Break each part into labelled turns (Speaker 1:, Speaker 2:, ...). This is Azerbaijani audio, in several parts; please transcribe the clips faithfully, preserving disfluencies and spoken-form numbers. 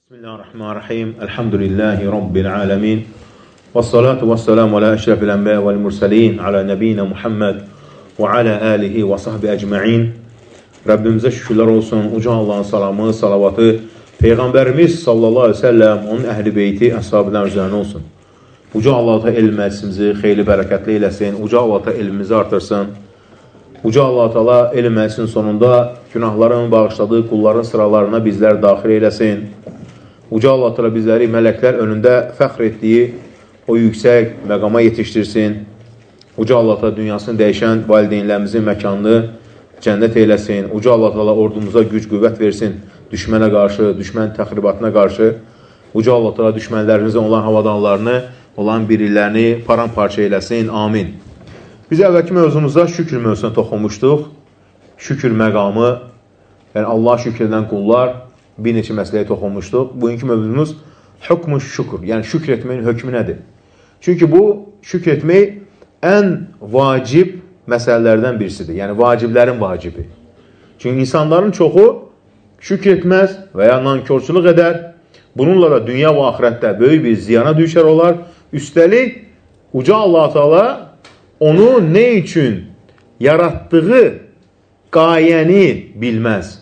Speaker 1: Bismillahirrahmanirrahim. Elhamdülillahi Rabbil alemin. Və salatu və selamu alə əşrafil ənbiya vəl mürsəlin, alə nəbiyyina Muhammed və alə alihi və sahbi əcma'in. Rəbbimizə şükürlər olsun. Uca Allahın salamı, salavatı Peyğəmbərimiz sallallahu aleyhi ve sellem, onun əhl-i beyti, əshab-ı üzərinə olsun. Uca Allah da elm məclisimizi xeyli bərəkətli eləsin. Uca Allah da elmimizi artırsın. Uca Allah Teala elm məclisinin sonunda günahların bağışladığı qulların sıralarına bizlər daxil eləsin. Uca Allah Teala bizləri mələklər önündə fəxr etdiyi o yüksək məqama yetişdirsin. Uca Allah Teala dünyasını dəyişən valideynlərimizin məkanını cənnət eyləsin. Uca Allah Teala ordumuza güc qüvvət versin. Düşmənə qarşı, düşmən təxribatına qarşı. Uca Allah Teala düşmənlərimizin olan havadanlarını, olan birliklərini paramparça eyləsin. Amin. Biz əvvəlki mövzumuzda şükür mövzusuna toxunmuşduq. Şükür məqamı, yəni Allah şükür edən qullar, bir neçə məsələyə toxunmuşduq. Bugünkü mövzumuz hükmü şükür, yəni şükür etməyin hökmü nədir? Çünki bu şükür etmək ən vacib məsələlərdən birisidir. Yəni vaciblərin vacibi. Çünki insanların çoxu şükür etməz və ya nankorçuluq edər. Bununla da dünya və axirətdə böyük bir ziyana düşər olar. Üstəlik, Uca Allah Teala onu nə üçün yaratdığı qayəni bilməz.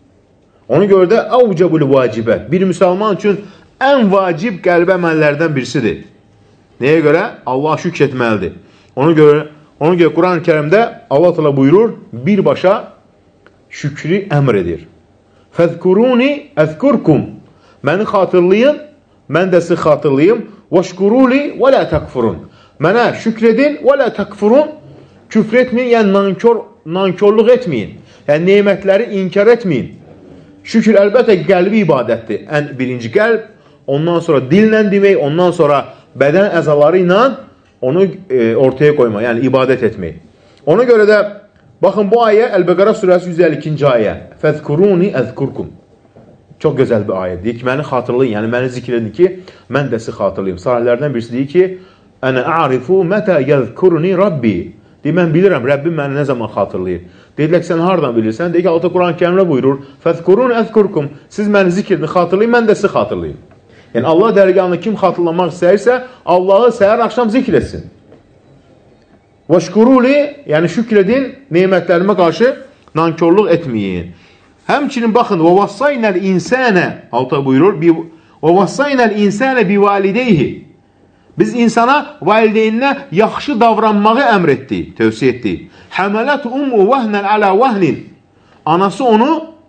Speaker 1: Ona görə də əvcəbül vacibət, bir müsəlman üçün ən vacib qəlbə əməllərdən birisidir. Nəyə görə? Allah şükür etməlidir. Ona görə, ona görə Quran-ı Kərimdə Allah Teala buyurur, birbaşa şükrü əmr edir. Fəzkuruni əzkurkum. Məni xatırlayın, mən də sizi xatırlayım. Vəşkuruli və lə təkfurun. Mənə şükr edin və lə təkfurun. Küfr etməyin, yəni nankor, nankorluq etməyin. Yəni nemətləri inkar etməyin. Şükür əlbəttə qəlbi ibadətdir. Ən birinci qəlb, ondan sonra dillə demək, ondan sonra bədən əzaları ilə onu e, ortaya qoymaq, yəni ibadət etmək. Ona görə də, baxın bu ayə Əl-Bəqərə surəsi yüz əlli ikinci ayə. Fəzkuruni əzkurkum. Çox gözəl bir ayə. Deyir ki, məni xatırlayın, yəni məni zikr edin ki, mən də sizi xatırlayım. Salihlərdən birisi deyir ki, Ənə a'rifu mətə yəzkuruni Rabbi. Deyir, mən bilirəm, Rəbbim məni nə zaman xatırlayır. Deyirlər ki, sən hardan bilirsən? Deyir ki, Allah Quran-ı Kərimdə buyurur, Fəzkurun əzkurkum. Siz məni zikr edin, xatırlayın, mən də sizi xatırlayım. Yəni, Allah dərgahında kim xatırlamaq istəyirsə, Allahı səhər axşam zikr etsin. Vəşkuruli, yəni şükr edin, nemətlərimə qarşı nankorluq etməyin. Həmçinin, baxın, وَوَصَّيْنَ الْاِنْسَانَ Allah buyurur, وَوَصَّيْنَ الْاِنْسَانَ بِوَالِدَيْهِ. Biz insana valideyninə yaxşı davranmağı əmr etdik, tövsiyə etdik. Həmələt ummu vəhnən alə vəhnin. Anası onu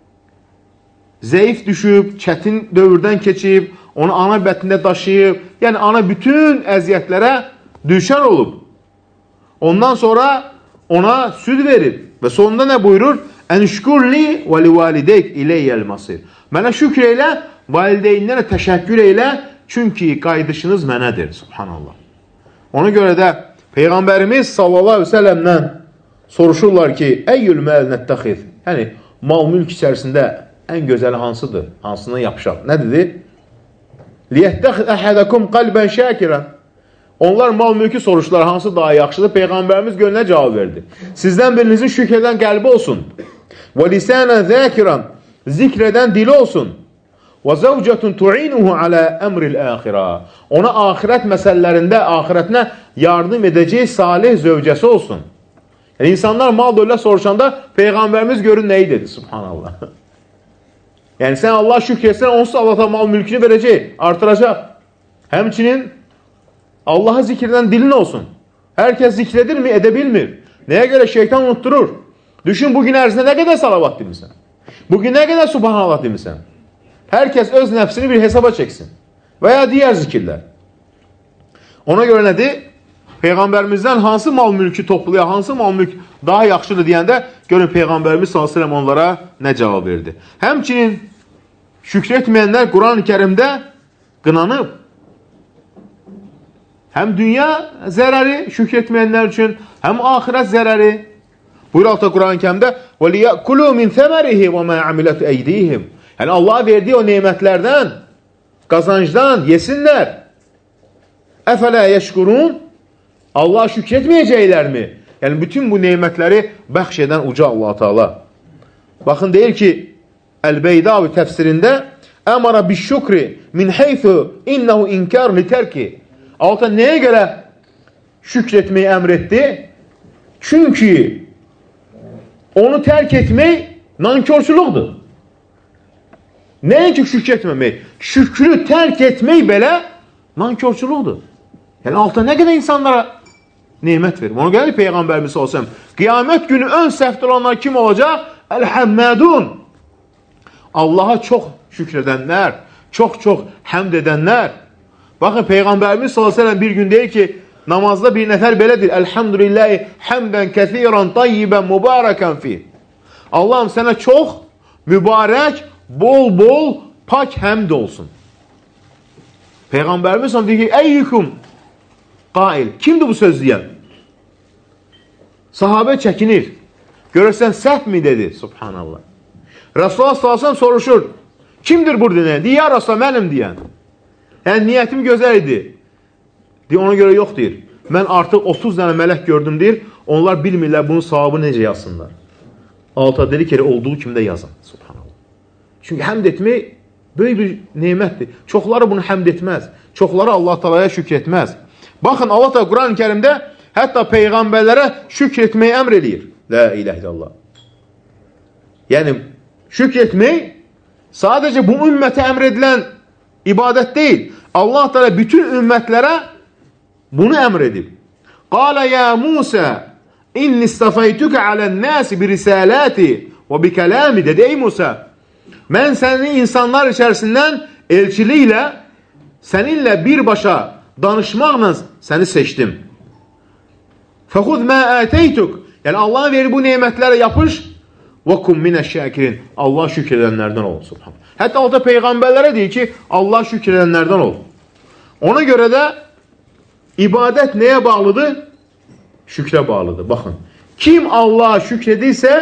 Speaker 1: zəif düşüb, çətin dövrdən keçib, onu ana bətində daşıyıb, yəni ana bütün əziyyətlərə düşər olub. Ondan sonra ona süd verib və sonunda nə buyurur? Ənşkurli və li valideyk iləyyəl masir. Mənə şükür elə, valideyninlərə təşəkkür elə, çünki qaydışınız mənədir. Subhanallah. Ona görə də Peyğəmbərimiz sallallahu aleyhi ve sellemdən soruşurlar ki, əyyül məl nəttəxiz. Yəni, mal-mülk içərisində ən gözəli hansıdır? Hansına yapışaq? Nə dedi? Liyyəttəxiz əhədəkum qalbən şəkirən. Onlar mal-mülkü soruşdular, hansı daha yaxşıdır? Peyğəmbərimiz gönlünə cavab verdi. Sizdən birinizin şükr edən qəlbi olsun. Və lisənən zəkirən. Zikr edən dili olsun. Və zəvcətun tu'inuhu alə əmril əxirə. Ona axirət məsələlərində, axirətinə yardım edəcək salih zövcəsi olsun. Yəni, insanlar mal dövlət soruşanda Peyğəmbərimiz görün nəyi dedi? Subhanallah. Yəni, sən Allah şükür etsən, onsuz Allah mal mülkünü verəcək, artıracaq. Həmçinin Allah'a zikr edən dilin olsun. Hər kəs zikr edir mi? Edə bilmir. Nəyə görə? Şeytan unutturur. Düşün, bugün ərzində nə qədər salavat demirsən? Bugün nə qədər subhanallah demirsən? Hər kəs öz nəfsini bir hesaba çəksin. Və ya digər zikirlər. Ona görə nədir? Peyğəmbərimizdən hansı mal mülkü topluya, hansı mal mülk daha yaxşıdır deyəndə, görün Peyğəmbərimiz sallallahu əleyhi və səlləm onlara nə cavab verdi. Həmçinin şükür etməyənlər Quran-ı Kərimdə qınanıb. Həm dünya zərəri şükür etməyənlər üçün, həm axirət zərəri. Buyur Allah Quran-ı Kərimdə وَلِيَأْكُلُوا مِنْ ثَمَرِهِ وَمَا عَمِلَتْ اَيْدِيهِمْ. Yəni, Allah verdiyi o nemətlərdən, qazancdan yesinlər. Əfələ yeşkurun. Allah şükür etməyəcəklərmi? Yəni, bütün bu nemətləri bəxş edən uca Allah-u Teala. Baxın, deyir ki, Əl-Beydavi təfsirində əmara bişşükri min heythu innehu inkar li tərki. Allah nəyə görə şükr etməyi əmr etdi? Çünki onu tərk etmək nankorçuluqdur. Nəyə ki şükr etməmək? Şükrü tərk etmək belə nankorçuluqdur. Yəni Allah nə qədər insanlara nemət verir. Ona görə Peyğəmbərimiz olsam, qiyamət günü ön səhvdə olanlar kim olacaq? Əl-Həmmədun. Allaha çox şükr edənlər, çox-çox həmd edənlər. Baxın, Peyğəmbərimiz sallallahu əleyhi və səlləm bir gün deyir ki, namazda bir nəfər belədir. Elhamdülillahi həmdən kəsiran tayyibən mübarəkən fi. Allahım sənə çox mübarək, bol-bol, pak həmd olsun. Peyğəmbərimiz sallallahu əleyhi və səlləm deyir ki, əyyükum qail. Kimdir bu söz deyən? Sahabə çəkinir. Görürsən səhv mi dedi? Subhanallah. Rasulullah sallallahu əleyhi və səlləm soruşur. Kimdir burada deyən? Deyir, ya Rasulullah, mənim deyən. Yəni, niyyətim gözəl idi. Deyir, ona görə yox deyir. Mən artıq otuz dənə mələk gördüm deyir. Onlar bilmirlər bunun savabı necə yazsınlar. Allah dedi ki, olduğu kimi də yazın. Subhanallah. Çünki həmd etmək böyük bir nemətdir. Çoxları bunu həmd etməz. Çoxları Allah Taalaya şükr etməz. Baxın, Allah Taala Quran-ı Kərimdə hətta peyğəmbərlərə şükr etməyi əmr eləyir. La ilahe illallah. Yəni, şükr etmək sadəcə bu ümmətə əmr edilən ibadət deyil. Allah Teala bütün ümmətlərə bunu əmr edib. Qala ya Musa inni istafaytuka alən-nasi bi risalati və bi kalami dedi. Ey Musa, mən səni insanlar içərisindən elçiliklə səninlə birbaşa danışmaqla səni seçdim. Fəxud mə ətəytuk. Yəni Allah'a verir bu nemətlərə yapış və kum minəş-şəkirin. Allah şükr edənlərdən ol. Subhanallah. Hətta o da peyğəmbərlərə deyir ki, Allah şükr edənlərdən ol. Ona görə də ibadət nəyə bağlıdır? Şükrə bağlıdır. Baxın, kim Allah'a şükr edirsə,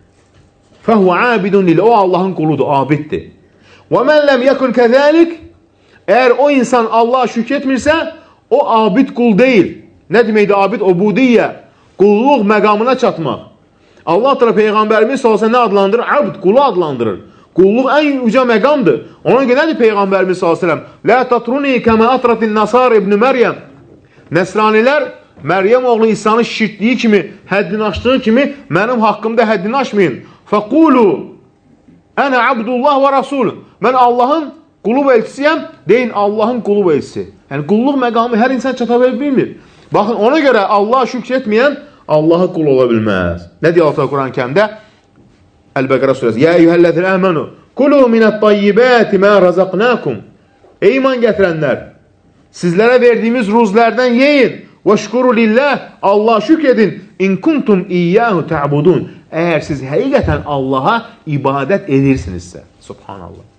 Speaker 1: fəhvə abidun lil. O Allahın quludur, abiddir. Və mən ləm yəkun kəzəlik. Əgər o insan Allah'a şükr etmirsə, o abid qul deyil. Nə deməkdir abid? Ubudiyyə. Qulluq məqamına çatmaq. Allah Teala Peyğəmbərimiz sallallahu nə adlandırır? Abd, qulu adlandırır. Qulluq ən uca məqamdır. Ona görə nədir Peyğəmbərimiz sallallahu əleyhi və səlləm? La tatruni kama atratin nasar ibn Məryəm. Nəsranilər Məryəm oğlu İsa'nı şirkdiyi kimi, həddini aşdığı kimi mənim haqqımda həddini aşmayın. Fəqulu ənə abdullah və rasul. Mən Allahın qulu və elçisiyəm. Deyin Allahın qulu və elçisi. Yəni qulluq məqamı hər insan çata bilmir. Baxın, ona görə Allah'a şükr etməyən Allah'a qul ola bilməz. Nə deyir Allah Quran-ı Kərimdə? Əl-Bəqərə surəsi. Ya eyyuhəllezine amanu kulu minət-tayyibati ma razaqnakum. Ey iman gətirənlər, sizlərə verdiyimiz ruzlərdən yeyin. Vəşkuru lillah. Allah'a şükr edin. İn kuntum iyyahu ta'budun. Əgər siz həqiqətən Allah'a ibadət edirsinizsə. Subhanallah.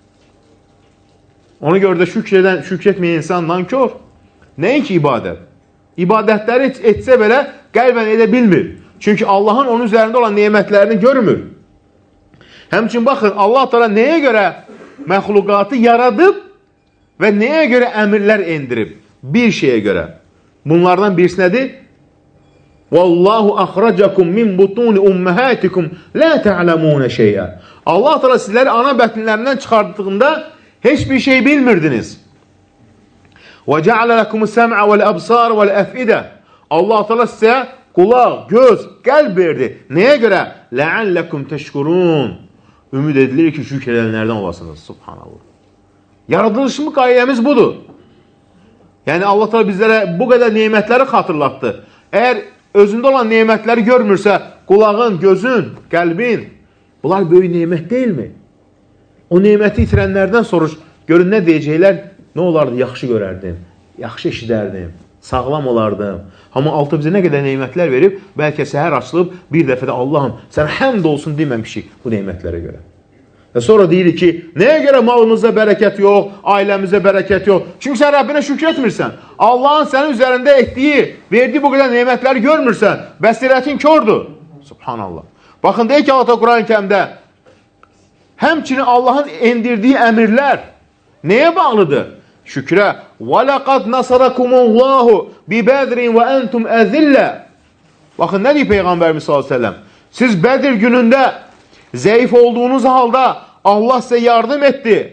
Speaker 1: Ona görə də şükr edən, şükr etməyən insan nankor. Nəyin ki ibadət? İbadətləri etsə belə qəlbən edə bilmir. Çünki Allahın onun üzərində olan nemətlərini görmür. Həmçin baxın, Allah Teala nəyə görə məxluqatı yaradıb və nəyə görə əmirlər endirib? Bir şeyə görə. Bunlardan birisi nədir? Vallahu axracakum min butuni ummahatikum la ta'lamun şey'a. Allah Teala sizləri ana bətnlərindən çıxartdığında heç bir şey bilmirdiniz. Və ca'ala lakumus-sam'a vel-absar vel-af'ida. Allah Teala sizə qulaq, göz, qəlb verdi. Nəyə görə? La'allakum təşkurun. Ümid edilir ki, şükr edənlərdən olasınız. Subhanallah. Yaradılışımı qayəmiz budur. Yəni Allah Teala bizlərə bu qədər nemətləri xatırlatdı. Əgər özündə olan nemətləri görmürsə, qulağın, gözün, qəlbin, bunlar böyük nemət deyilmi? O neməti itirənlərdən soruş. Görün nə deyəcəklər? Nə olardı? Yaxşı görərdim, yaxşı eşidərdim, sağlam olardım. Amma altı bizə nə qədər neymətlər verib, bəlkə səhər açılıb, bir dəfədə Allahım, sən həmd olsun deməmişik bu neymətlərə görə. Və sonra deyirik ki, nəyə görə malımızda bərəkət yox, ailəmizdə bərəkət yox? Çünki sən Rəbbinə şükür etmirsən. Allahın sənin üzərində etdiyi, verdiyi bu qədər neymətləri görmürsən. Bəsirətin kördür. Subhanallah. Baxın, deyək ki, Allah Quran-ı Kərimdə həmçinin Allahın endirdiyi əmirlər nəyə bağlıdır? Şükrə. وَلَقَدْ نَصَرَكُمُ اللّٰهُ بِبَدْرٍ وَأَنْتُمْ أَذِلَّ. Baxın, nə deyir Peyğəmbərimiz sallallahu əleyhi və səlləm? Siz Bədir günündə zəif olduğunuz halda Allah sizə yardım etdi.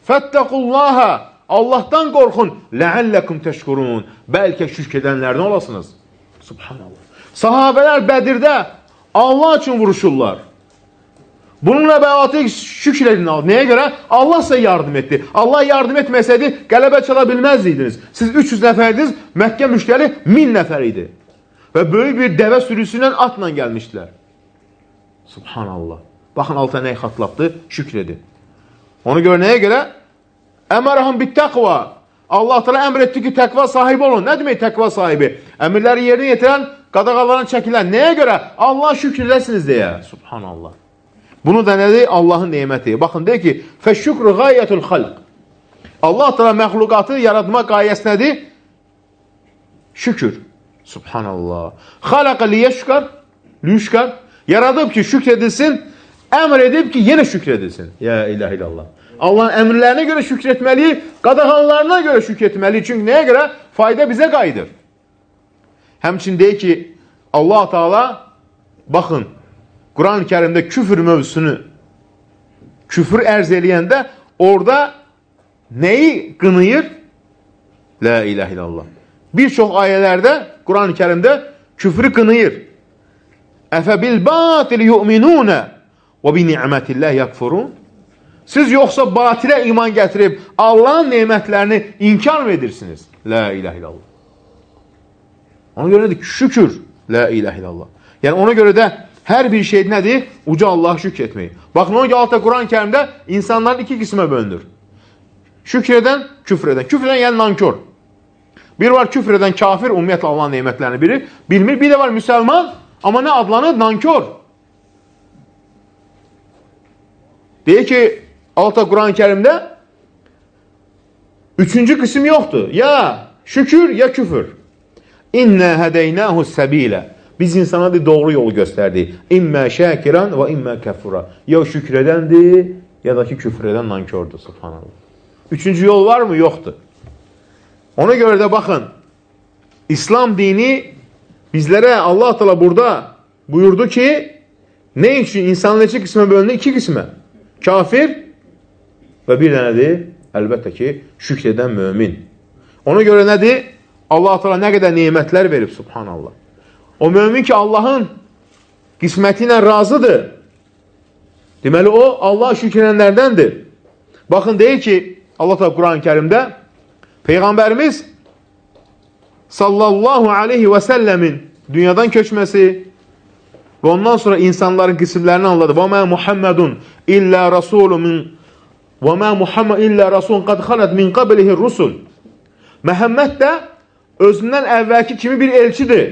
Speaker 1: Fəttəqullaha, Allahdan qorxun, ləəlləkum təşkurun, bəlkə şükr edənlərdən olasınız. Subhanallah. Sahabələr Bədirdə Allah üçün vuruşurlar. Bununla bəlatı şükür edin. Nəyə görə? Allah sizə yardım etdi. Allah yardım etməsəydi, qələbə çala bilməzdiniz. Siz üç yüz nəfərdiniz, Məkkə müştəri min nəfər idi. Və böyük bir dəvə sürüsündən atla gəlmişdilər. Subhanallah. Baxın, altına nəyi xatlatdı? Şükür edin. Ona görə nəyə görə? Əmərəhəm bit təqva. Allah təala əmr etdi ki, təqva sahibi olun. Nə demək təqva sahibi? Əmirləri yerinə yetirən, qadağalarını çəkilən. Nəyə görə? Allah şükür edəsiniz deyə. Subhanallah. Bunu da nədir? Allahın neməti. Baxın, deyir ki, fəşşükru qayyətul xalq. Allah təala məxluqatı yaratma qayəsi nədir? Şükür. Subhanallah. Xalaqa liyeşkar, liyüşkar. Yaradıb ki, şükr edilsin, əmr edib ki, yenə şükr edilsin. Ya ilahe illallah. Allahın əmrlərinə görə şükr etməliyik, qadağanlarına görə şükr etməliyik. Çünki nəyə görə? Fayda bizə qayıdır. Həmçin deyir ki, Allah Teala, baxın, Quran-ı Kərimdə küfür mövzusunu, küfür ərz eləyəndə, orada nəyi qınıyır? La ilahe illallah. Bir çox ayələrdə, Quran-ı Kərimdə küfrü qınıyır. Əfə bil batil yu'minunə və bi ni'mətilləh yakfurun. Siz yoxsa batilə iman gətirib Allahın nemətlərini inkar mı edirsiniz? La ilahe illallah. Ona görə nədir? Şükür. La ilahe illallah. Yəni ona görə də hər bir şey nədir? Uca Allah'a şükür etmək. Baxın, ona görə altda Quran-ı Kərimdə insanların iki qismə bölünür. Şükür edən, küfr edən. Küfr edən yəni nankör. Bir var küfr edən kafir, ümumiyyətlə Allahın nemətlərini bilir, bilmir. Bir də var müsəlman, amma nə adlanır? Nankör. Deyir ki, alta Quran-ı Kərimdə üçüncü qism yoxdur. Ya şükür, ya küfür. İnnə hədəynəhu səbilə. Biz insana doğru yolu göstərdik. İmmə şəkiran və immə kəfura. Ya şükür edəndir, ya da ki küfür edən nankördür. Subhanallah. Üçüncü yol var mı? Yoxdur. Ona görə də baxın, İslam dini bizlərə Allah Teala burada buyurdu ki, ne üçün insan neçə qismə bölünür? İki qismə. Kafir və bir dənədir, əlbəttə ki, şükr edən mömin. Ona görə nədir? Allah Teala nə qədər nemətlər verib, subhanallah. O mömin ki, Allahın qisməti ilə razıdır. Deməli, o, Allah şükr edənlərdəndir. Baxın, deyir ki, Allah Teala Quran-ı Kərimdə, Peyğəmbərimiz sallallahu aleyhi və səlləmin dünyadan köçməsi və ondan sonra insanların qismlərini anladı. Və mə Muhammedun illə rasulun min və mə Muhammed illə rasulun qad xalət min qablihi rusul. Məhəmməd də özündən əvvəlki kimi bir elçidir.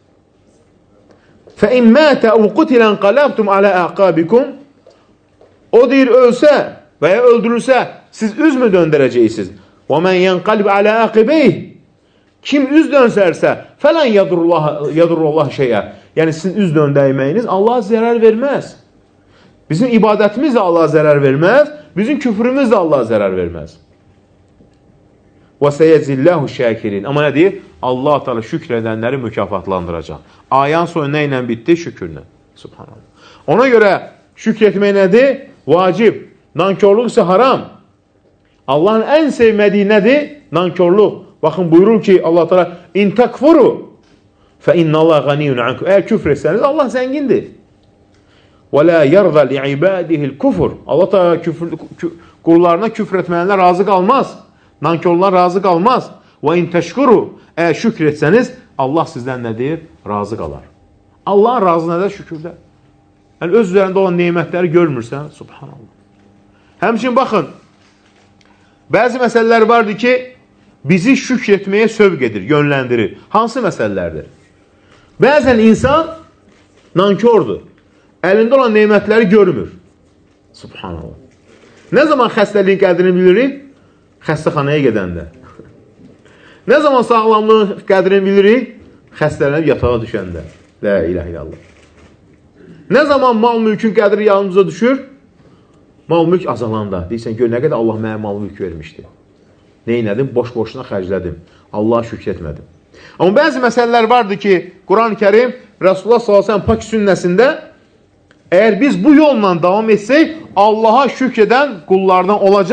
Speaker 1: Fə in mətə u qutilən qalabtum alə əqabikum. O deyir, ölsə və ya öldürülsə, siz üz mü döndərəcəksiniz? Və mən yənqalib alə əqibeyh. Kim üz dönsərsə, fələn yadurullah şeyə. Yəni, sizin üz döndəyməyiniz Allaha zərər verməz. Bizim ibadətimiz də Allaha zərər verməz, bizim küfrümüz də Allaha zərər verməz. Və səyəcilləhu şəkirin. Amma nə deyir? Allah Teala şükr edənləri mükafatlandıracaq. Ayan sonra nə ilə bitdi? Şükürlə. Subhanallah. Ona görə şükr etmək nədir? Vacib. Nankörlük isə haram. Allahın ən sevmədiyi nədir? Nankörlük. Baxın, buyurur ki, Allah Teala in takfuru fə innallah qaniyyun ankum. Əgər küfr etsəniz, Allah zəngindir. Və la yarza li ibadihil kufr. Allah Teala küfr, qullarına küfr etməyənlər razı qalmaz. Nankörlər razı qalmaz. Və in təşkuru. Əgər şükr etsəniz, Allah sizdən nədir? Razı qalar. Allahın razı nədir? Şükürdə. Yəni, öz üzərində olan neymətləri görmürsən. Subhanallah. Həmçin, baxın, bəzi məsələlər vardır ki, bizi şükr etməyə sövq edir, yönləndirir. Hansı məsələlərdir? Bəzən insan nankördür. Əlində olan neymətləri görmür. Subhanallah. Nə zaman xəstəliyin qədrini bilirik? Xəstəxanaya gedəndə. Nə zaman sağlamlığın qədrini bilirik? Xəstələnib yatağa düşəndə. La ilahe illallah. Nə zaman mal-mülkün qədri yanımıza düşür? Mal-mülk azalanda. Deyirsən, gör, nə qədər Allah mənə mal-mülk vermişdi. Neynədim? Boş-boşuna xərclədim. Allaha şükr etmədim. Amma bəzi məsələlər vardır ki, Quran-ı Kərim, Rasulullah sallallahu əleyhi və səlləm pak sünnəsində, əgər biz bu yolla davam etsək, Allaha şükr edən qullardan olacaq,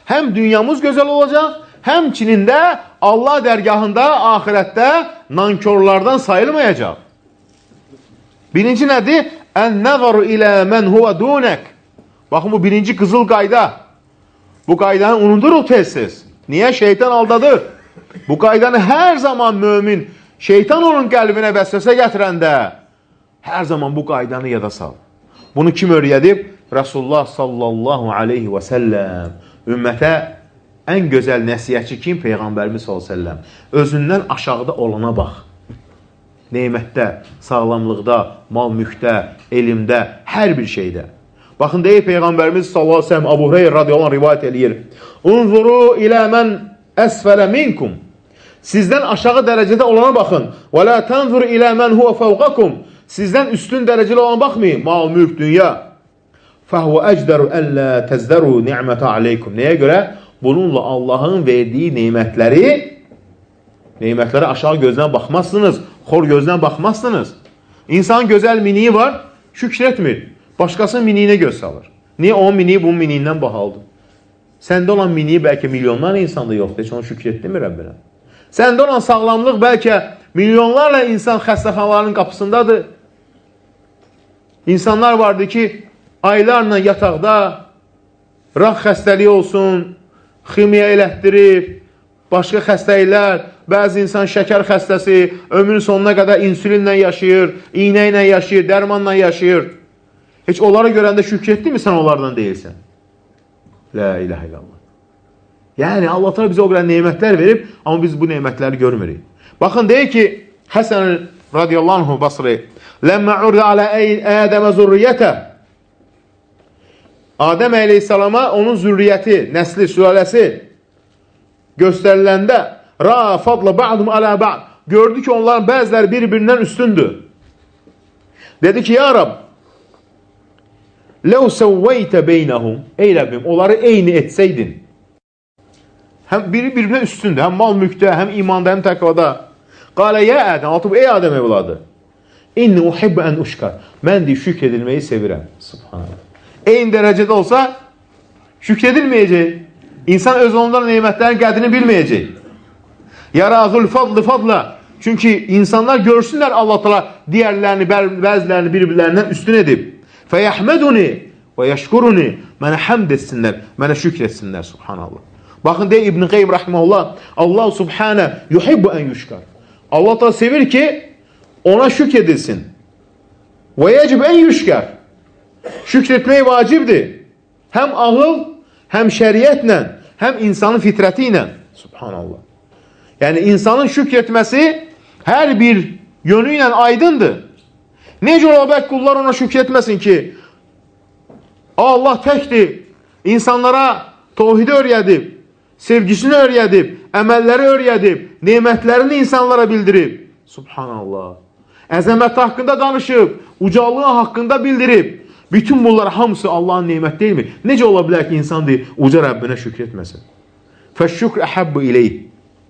Speaker 1: həm dünyamız gözəl olacaq, həmçinin də Allah dərgahında, axirətdə nankorlardan sayılmayacaq. Birinci nədir? Ən-nəzaru ilə mən huvə dunək. Baxın, bu birinci qızıl qayda. Bu qaydanı unuduruz tez-tez. Niyə? Şeytan aldadır. Bu qaydanı hər zaman mömin, şeytan onun qəlbinə vəsvəsə gətirəndə, hər zaman bu qaydanı yada sal. Bunu kim öyrədib? Rasulullah sallallahu aleyhi və səlləm. Ümmətə ən gözəl nəsiyyətçi kim? Peyğəmbərimiz sallallahu aleyhi və səlləm. Özündən aşağıda olana bax. Neymətdə, sağlamlıqda, mal-mülkdə, elmdə, hər bir şeydə. Baxın, deyir Peyğəmbərimiz sallallahu aleyhi və səlləm, Əbu Hüreyra radiyallahu anh rivayət eləyir. Unzuru ilə mən əsfələ minkum. Sizdən aşağı dərəcədə olana baxın. Və la tanzur ilə mən huvə fəvqakum. Sizdən üstün dərəcəli olana baxmayın. Mal, mülk, dünya. Fəhvə əcdəru əllə təzdəru ni'mətə aleykum. Nəyə görə? Bununla Allahın verdiyi neymətləri, neymətləri aşağı gözdən baxmazsınız, xor gözdən baxmazsınız. İnsanın gözəl miniyi var, şükür etmir. Başqasının miniyinə göz salır. Niyə? Onun miniyi bunun miniyindən bahalıdır. Səndə olan miniyi bəlkə milyonlarla insanda yoxdur. Heç onu şükür etdimi Rəbbinə? Səndə olan sağlamlıq bəlkə milyonlarla insan xəstəxanaların qapısındadır. İnsanlar vardır ki, aylarla yataqda, raq xəstəliyi olsun, ximiya elətdirib, başqa xəstəliklər, bəzi insan şəkər xəstəsi, ömrün sonuna qədər insülinlə yaşayır, iynə ilə yaşayır, dərmanla yaşayır. Heç onlara görəndə şükür etdin mi sən onlardan deyilsən? La ilahe illallah. Yəni, Allah təala bizə o qədər neymətlər verib, amma biz bu neymətləri görmürük. Baxın, deyir ki, Həsən radiyallahu anhu Basri, Ləmmə urdə alə Ədəmə zürriyyətə. Adəm əleyhissalama onun zürriyyəti, nəsli, sülaləsi göstəriləndə, Ra fadla ba'dum alə ba'd. Gördü ki, onların bəziləri bir-birindən üstündür. Dedi ki, ya Rab, Ləv səvvəytə beynəhum. Ey Rəbbim, onları eyni etsəydin. Həm biri birbirine üstündür. Həm mal mülkdə, həm imanda, həm təqvada. Qalə, yə Ədəm, altıb, ey Adəm evladı. İnni uhibbə ən uşkar. Mən deyib, şükr edilməyi sevirəm. Subhanallah. Eyni dərəcədə olsa, şükr edilməyəcək. İnsan öz onların neymətlərin qədrini bilməyəcək. Yarazul fadlı fadla. Çünki insanlar görsünlər Allah təala digərlərini, bəzilərini bir-birlərindən üstün edib. Fəyəhməduni və yəşkuruni. Mənə həmd etsinlər, mənə şükr etsinlər. Subhanallah. Baxın, deyir İbn Qeym rəhməhullah, Allah subhanə yuhibbu ən yüşkar. Allah da sevir ki, ona şükr edilsin. Və yəcib ən yüşkar. Şükr etmək vacibdir. Həm ağıl, həm şəriətlə, həm insanın fitrəti ilə. Subhanallah. Yəni, insanın şükr etməsi hər bir yönü ilə aydındır. Necə ola bək qullar ona şükr etməsin ki, Allah təkdir, insanlara tohidi öyrədib, sevgisini öyrədib, əməlləri öyrədib, nemətlərini insanlara bildirib. Subhanallah. Əzəmət haqqında danışıb, ucalığı haqqında bildirib. Bütün bunlar hamısı Allahın nemət deyilmi? Necə ola bilər ki, insan deyir, uca Rəbbinə şükr etməsin? Fəşşükr əhəbbü ileyh.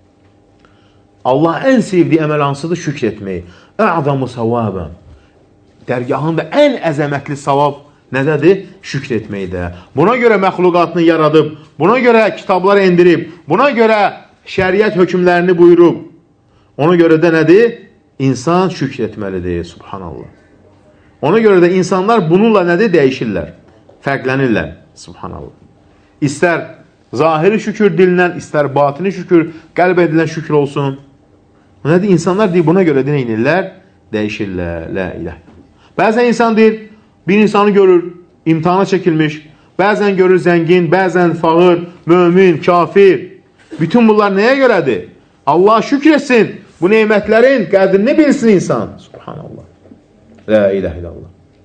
Speaker 1: Allah ən sevdiyi əməl hansıdır? Şükr etməyi. Ə'zəmu savabən. Dərgahında ən əzəmətli savab nədədir? Şükr etməkdə. Buna görə məxluqatını yaradıb, buna görə kitablar endirib, buna görə şəriət hökmlərini buyurub. Ona görə də nədir? İnsan şükr etməlidir. Subhanallah. Ona görə də insanlar bununla nədir? Dəyişirlər, fərqlənirlər. Subhanallah. İstər zahiri şükür dilindən, istər batini şükür, qəlb edilən şükür olsun. Nədir? İnsanlar deyir, buna görə dinləyirlər, dəyişirlər. La ilahe. Bəzən insan deyir, bir insanı görür, imtihana çəkilmiş, bəzən görür zəngin, bəzən fağır, mömin, kafir. Bütün bunlar nəyə görədir? Allah şükür etsin, bu neymətlərin qədrini bilsin insan. Subhanallah. La ilahe illallah.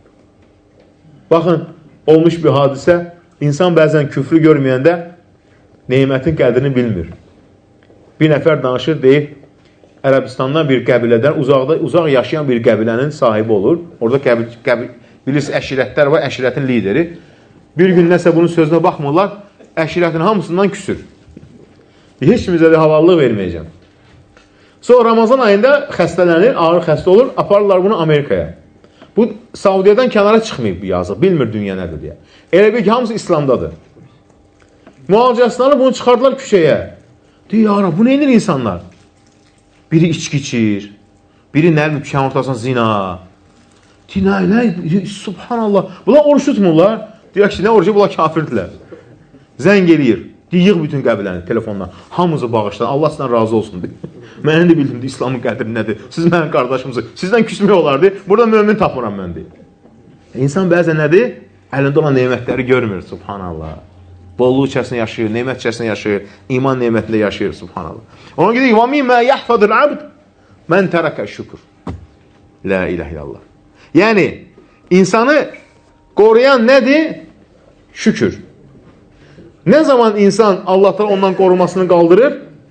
Speaker 1: Baxın, olmuş bir hadisə, insan bəzən küfrü görməyəndə neymətin qədrini bilmir. Bir nəfər danışır, deyir, Ərəbistandan bir qəbilədən, uzaqda, uzaq yaşayan bir qəbilənin sahibi olur. Orada qəbil, qəbil, bilirsiniz, əşirətlər var, əşirətin lideri. Bir gün nəsə bunun sözünə baxmırlar, əşirətin hamısından küsür. Heç kimizə də havallıq verməyəcəm. Sonra Ramazan ayında xəstələnir, ağır xəstə olur, aparırlar bunu Amerikaya. Bu, Saudiyadan kənara çıxmayıb bu yazıq, bilmir dünya nədir deyə. Elə bir ki, hamısı İslamdadır. Mühacirçiləri bunu çıxardılar küçəyə. Deyir, ya Rab, bu neynir insanlar? Biri içki içir, biri nəlmi pişən ortasına zina. Deyir, nə, nə, subhanallah. Bunlar oruç tutmurlar. Deyir ki, nə orucu, bunlar kafirdirlər. Zəng eləyir. Deyir, yığ bütün qəbiləni telefonla. Hamınızı bağışlayın, Allah sizdən razı olsun. Mən indi bildim, İslamın qədri nədir? Siz mənim qardaşımsınız. Sizdən küsmək olardı. Burada mömin tapmıram mən deyir. İnsan bəzən nədir? Əlində olan nemətləri görmür, subhanallah. Bolluq içərisində yaşayır, nemət içərisində yaşayır, iman nemətində yaşayır, subhanallah. Ona görə deyir, وَمِمَّا يَحْفَدُ الْعَبْدِ مَنْ تَرَكَ الشُّكُرِ La ilahe illallah. Yəni, insanı qoruyan nədir? Şükür. Nə zaman insan Allah'tan ondan qorumasını qaldırır?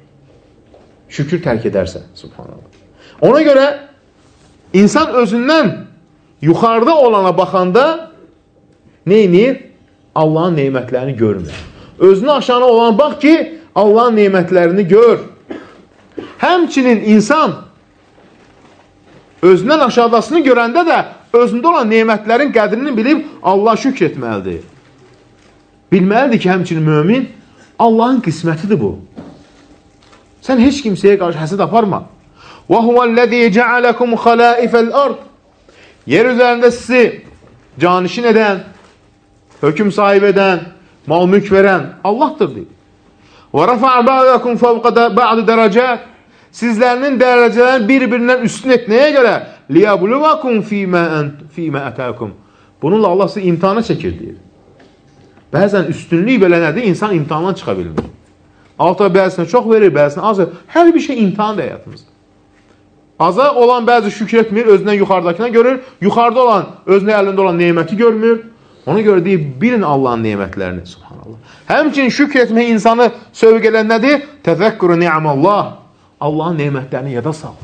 Speaker 1: Şükür tərk edərsə, subhanallah. Ona görə insan özündən yuxarıda olana baxanda neyinir? Allahın neymətlərini görmür. Özünü aşağına olan bax ki, Allahın neymətlərini gör. Həmçinin insan özündən aşağıdasını görəndə də özündə olan neymətlərin qədrini bilib Allah şükür etməlidir. Bilməlidir ki, həmçinin mömin Allahın qismətidir bu. Sən heç kimsəyə qarşı həsəd aparma. وَهُوَ الَّذِي جَعَلَكُمْ خَلَائِفَ الْأَرْضِ Yer üzərində sizi canişin edən, hökm sahibi edən, mal mülk verən Allah'tır deyil. وَرَفَعَ بَعْدَكُمْ فَوْقَ بَعْدِ دَرَجَاتِ Sizlərinin dərəcələrini bir-birindən üstün et. Nəyə görə? لِيَبْلُوَكُمْ فِي مَا أَتَاكُمْ Bununla Allah sizi imtihana çəkir deyir. Bəzən üstünlük belə nədir? İnsan imtihandan çıxa bilmir. Alta bəzisine çox verir, bəzisine az verir. Hər bir şey imtihandır həyatımızda. Aza olan bəzi şükür etmir, özündən yuxarıdakına görür. Yuxarıda olan, özünə əlində olan neməti görmür. Ona görə deyib, bilin Allahın nemətlərini. Subhanallah. Həmçin şükür etmək insanı sövq edən nədir? Təzəkkürü ni'amallah. Allahın nemətlərini yada sal.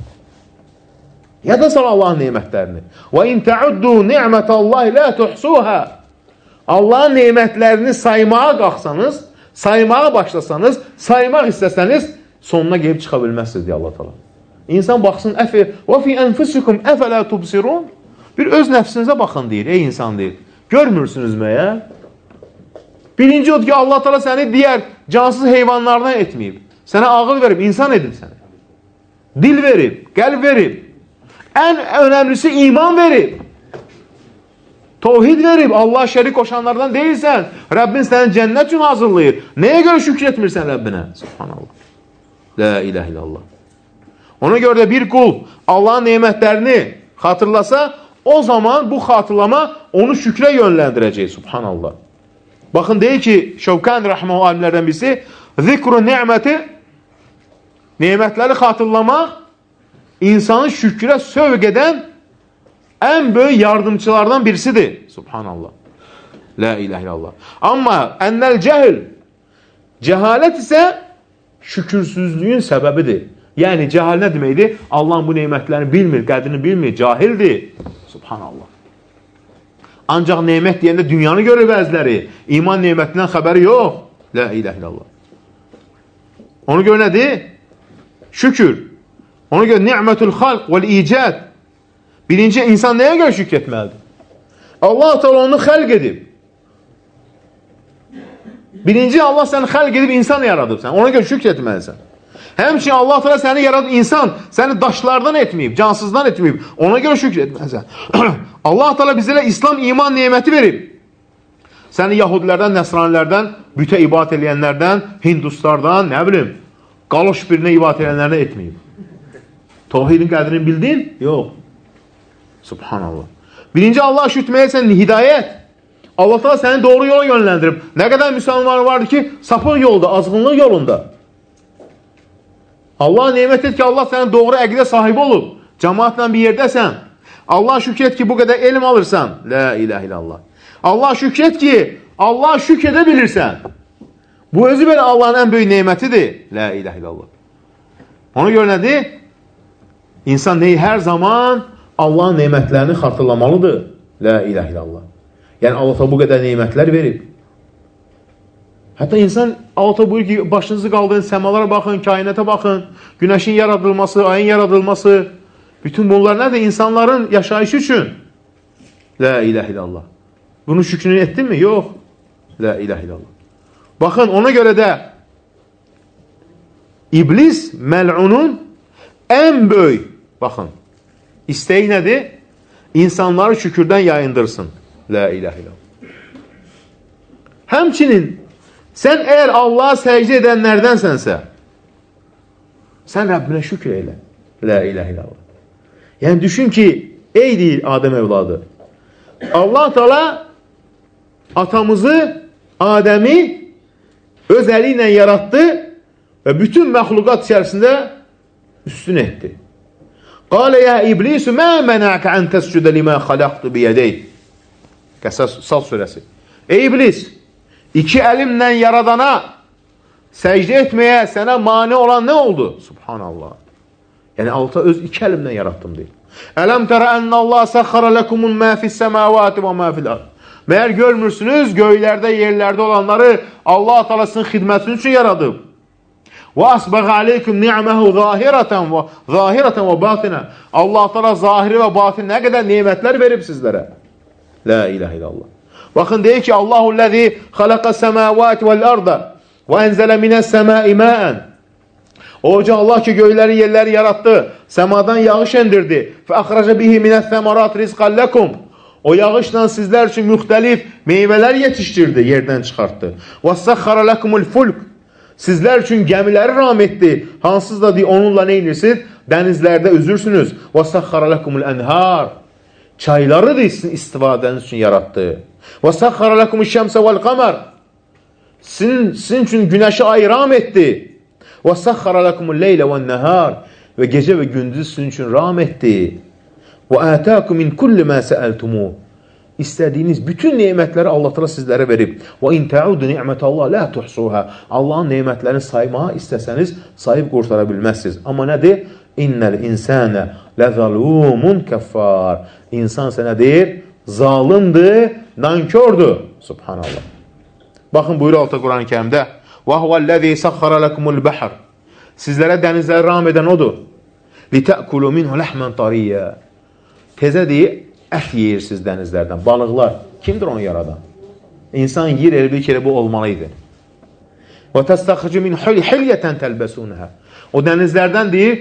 Speaker 1: Yada sal Allahın nemətlərini. Və in təuddu ni'mətəllahi la tuhsuha. Allahın nemətlərini saymağa qalxsanız, saymağa başlasanız, saymaq istəsəniz, sonuna gelib çıxa bilməzsiniz deyə Allah təala. İnsan baxsın, əfə və fi enfusikum əfələ tubsirun. Bir öz nəfsinizə baxın deyir, ey insan deyir. Görmürsünüz məyə? Birinci odur ki, Allah təala səni digər cansız heyvanlardan etməyib. Sənə ağıl verib, insan edib səni. Dil verib, qəlb verib. Ən önəmlisi iman verib. Tevhid verib, Allah şərik qoşanlardan deyilsən. Rəbbin səni cənnət üçün hazırlayır. Nəyə görə şükür etmirsən Rəbbinə? Subhanallah. La ilahe illallah. Ona görə də bir qul Allahın nemətlərini xatırlasa, o zaman bu xatırlama onu şükrə yönləndirəcək. Subhanallah. Baxın, deyir ki, Şevkani rəhməhu alimlərdən birisi, zikru ni'məti, nemətləri xatırlamaq, insanı şükrə sövq edən ən böyük yardımçılardan birisidir. Subhanallah. La ilahe illallah. Amma ennel cəhil, cəhalət isə şükürsüzlüyün səbəbidir. Yəni, cəhal nə deməkdir? Allahın bu neymətlərini bilmir, qədrini bilmir, cahildir. Subhanallah. Ancaq neymət deyəndə dünyanı görür bəziləri. İman neymətindən xəbəri yox. La ilahe illallah. Onu görə nədir? Şükür. Ona görə ni'mətul xalq vəl-icad. Birinci, insan nəyə görə şükür etməlidir? Allah Teala onu xəlq edib. Birinci, Allah səni xəlq edib, insan yaradıb sən. Ona görə şükür etməlisən. Həmçin Allah Teala səni yaradıb, insan səni daşlardan etməyib, cansızdan etməyib. Ona görə şükür etməlisən. Allah Teala bizlərə İslam iman neməti verib. Səni Yahudilərdən, Nəsranilərdən, bütə ibadət edənlərdən, Hinduslardan, nə bilim, qaloş birinə ibadət edənlərdən etməyib. Tevhidin qədrini bildin? Yox. Subhanallah. Birinci, Allah şükürməyə sən hidayət. Allah Teala səni doğru yola yönləndirib. Nə qədər müsəlmanlar vardır ki, sapıq yolda, azğınlıq yolunda. Allah nemət et ki, Allah səni doğru əqidə sahibi olub. Cəmaatla bir yerdəsən. Allah şükür et ki, bu qədər elm alırsan. La ilahe illallah. Allah şükür et ki, Allah şükür edə bilirsən. Bu özü belə Allahın ən böyük nemətidir. La ilahe illallah. Ona görə nədir? İnsan neyi hər zaman Allahın nemətlərini xatırlamalıdır. La ilahe illallah. Yəni Allah bu qədər nemətlər verib. Hətta insan Allah buyur ki, başınızı qaldırın, səmalara baxın, kainata baxın, günəşin yaradılması, ayın yaradılması, bütün bunlar nədir? İnsanların yaşayışı üçün. La ilahe illallah. Bunun şükrünü etdin mi? Yox. La ilahe illallah. Baxın, ona görə də İblis məl'unun ən böyük, baxın, istəyi nədir? İnsanları şükürdən yayındırsın. La ilahe illallah. Həmçinin, sən əgər Allaha səcdə edənlərdənsənsə, sən Rəbbinə şükür elə. La ilahe illallah. Yəni, düşün ki, ey deyil Adəm evladı, Allah Teala atamızı, Adəmi öz əli ilə yaratdı və bütün məxluqat içərisində üstün etdi. Qalə ya İblisu mə mənəəkə ən təscüdə limə xaləqtu biyədey. Qəsas surəsi. Ey İblis, iki əlimlə yaradana səcdə etməyə sənə mane olan nə oldu? Subhanallah. Yəni, Allah öz iki əlimlə yaratdım deyil. Ələm tərə ənəllah səxərə ləkumun mə fissəməvati və mə fil-ard. Məyər görmürsünüz, göylərdə, yerlərdə olanları Allah talasının xidmətinin üçün yaradıb. Və əsbəğə aleykum ni'məhu zahirətən və, zahirətən və batinə. Allah Teala zahiri və batin nə qədər nemətlər verib sizlərə. La ilahe illallah. Baxın, deyir ki, Allahu-ləzi xaləqə səməvati vəl-arda və ənzələ minəs səmai məən. O hoca Allah ki, göyləri, yerləri yarattı, səmadan yağış endirdi. Fə əxrəcə bihi minəs səmarat rizqən ləkum. O yağışla sizlər üçün müxtəlif meyvələr yetişdirdi, yerdən çıxartdı. Və səxərə ləkumul fulk. Sizlər üçün gəmiləri ram etdi. Hansız da deyil, onunla nə edirsiniz? Dənizlərdə üzürsünüz. Və səxərə ləkumul ənhar. Çayları da sizin istifadəniz üçün yaratdı. Və səxərə ləkumul şəmsə vəl qamər. Sizin, sizin üçün günəşi ayram etdi. Və səxərə ləkumul leylə vəl nəhar. Və gecə və gündüz sizin üçün ram etdi. Və ətəkum min kulli mə səəltumu. İstədiyiniz bütün nemətləri Allah Teala sizlərə verib. Və in təudu ni'mətəllah la tuhsuha. Allahın nemətlərini saymağa istəsəniz sayıb qurtara bilməzsiniz. Amma nədir? İnnəl insənə ləzalumun kəffar. İnsan sənədir, zalimdir, nankördür. Subhanallah. Baxın, buyur alta Quran-ı Kərimdə. Və huvəl-ləzi səxxərə ləkumul bəhr. Sizlərə dənizləri ram edən odur. Litə'kulu minhu ləhmən tariyyə. Tezə deyir, ət yeyirsiniz dənizlərdən, balıqlar. Kimdir onu yaradan? İnsan yiyir, elə bir kere bu olmalıydı. Və təstəxicü min hilyətən təlbəsunəhə. O dənizlərdən deyir,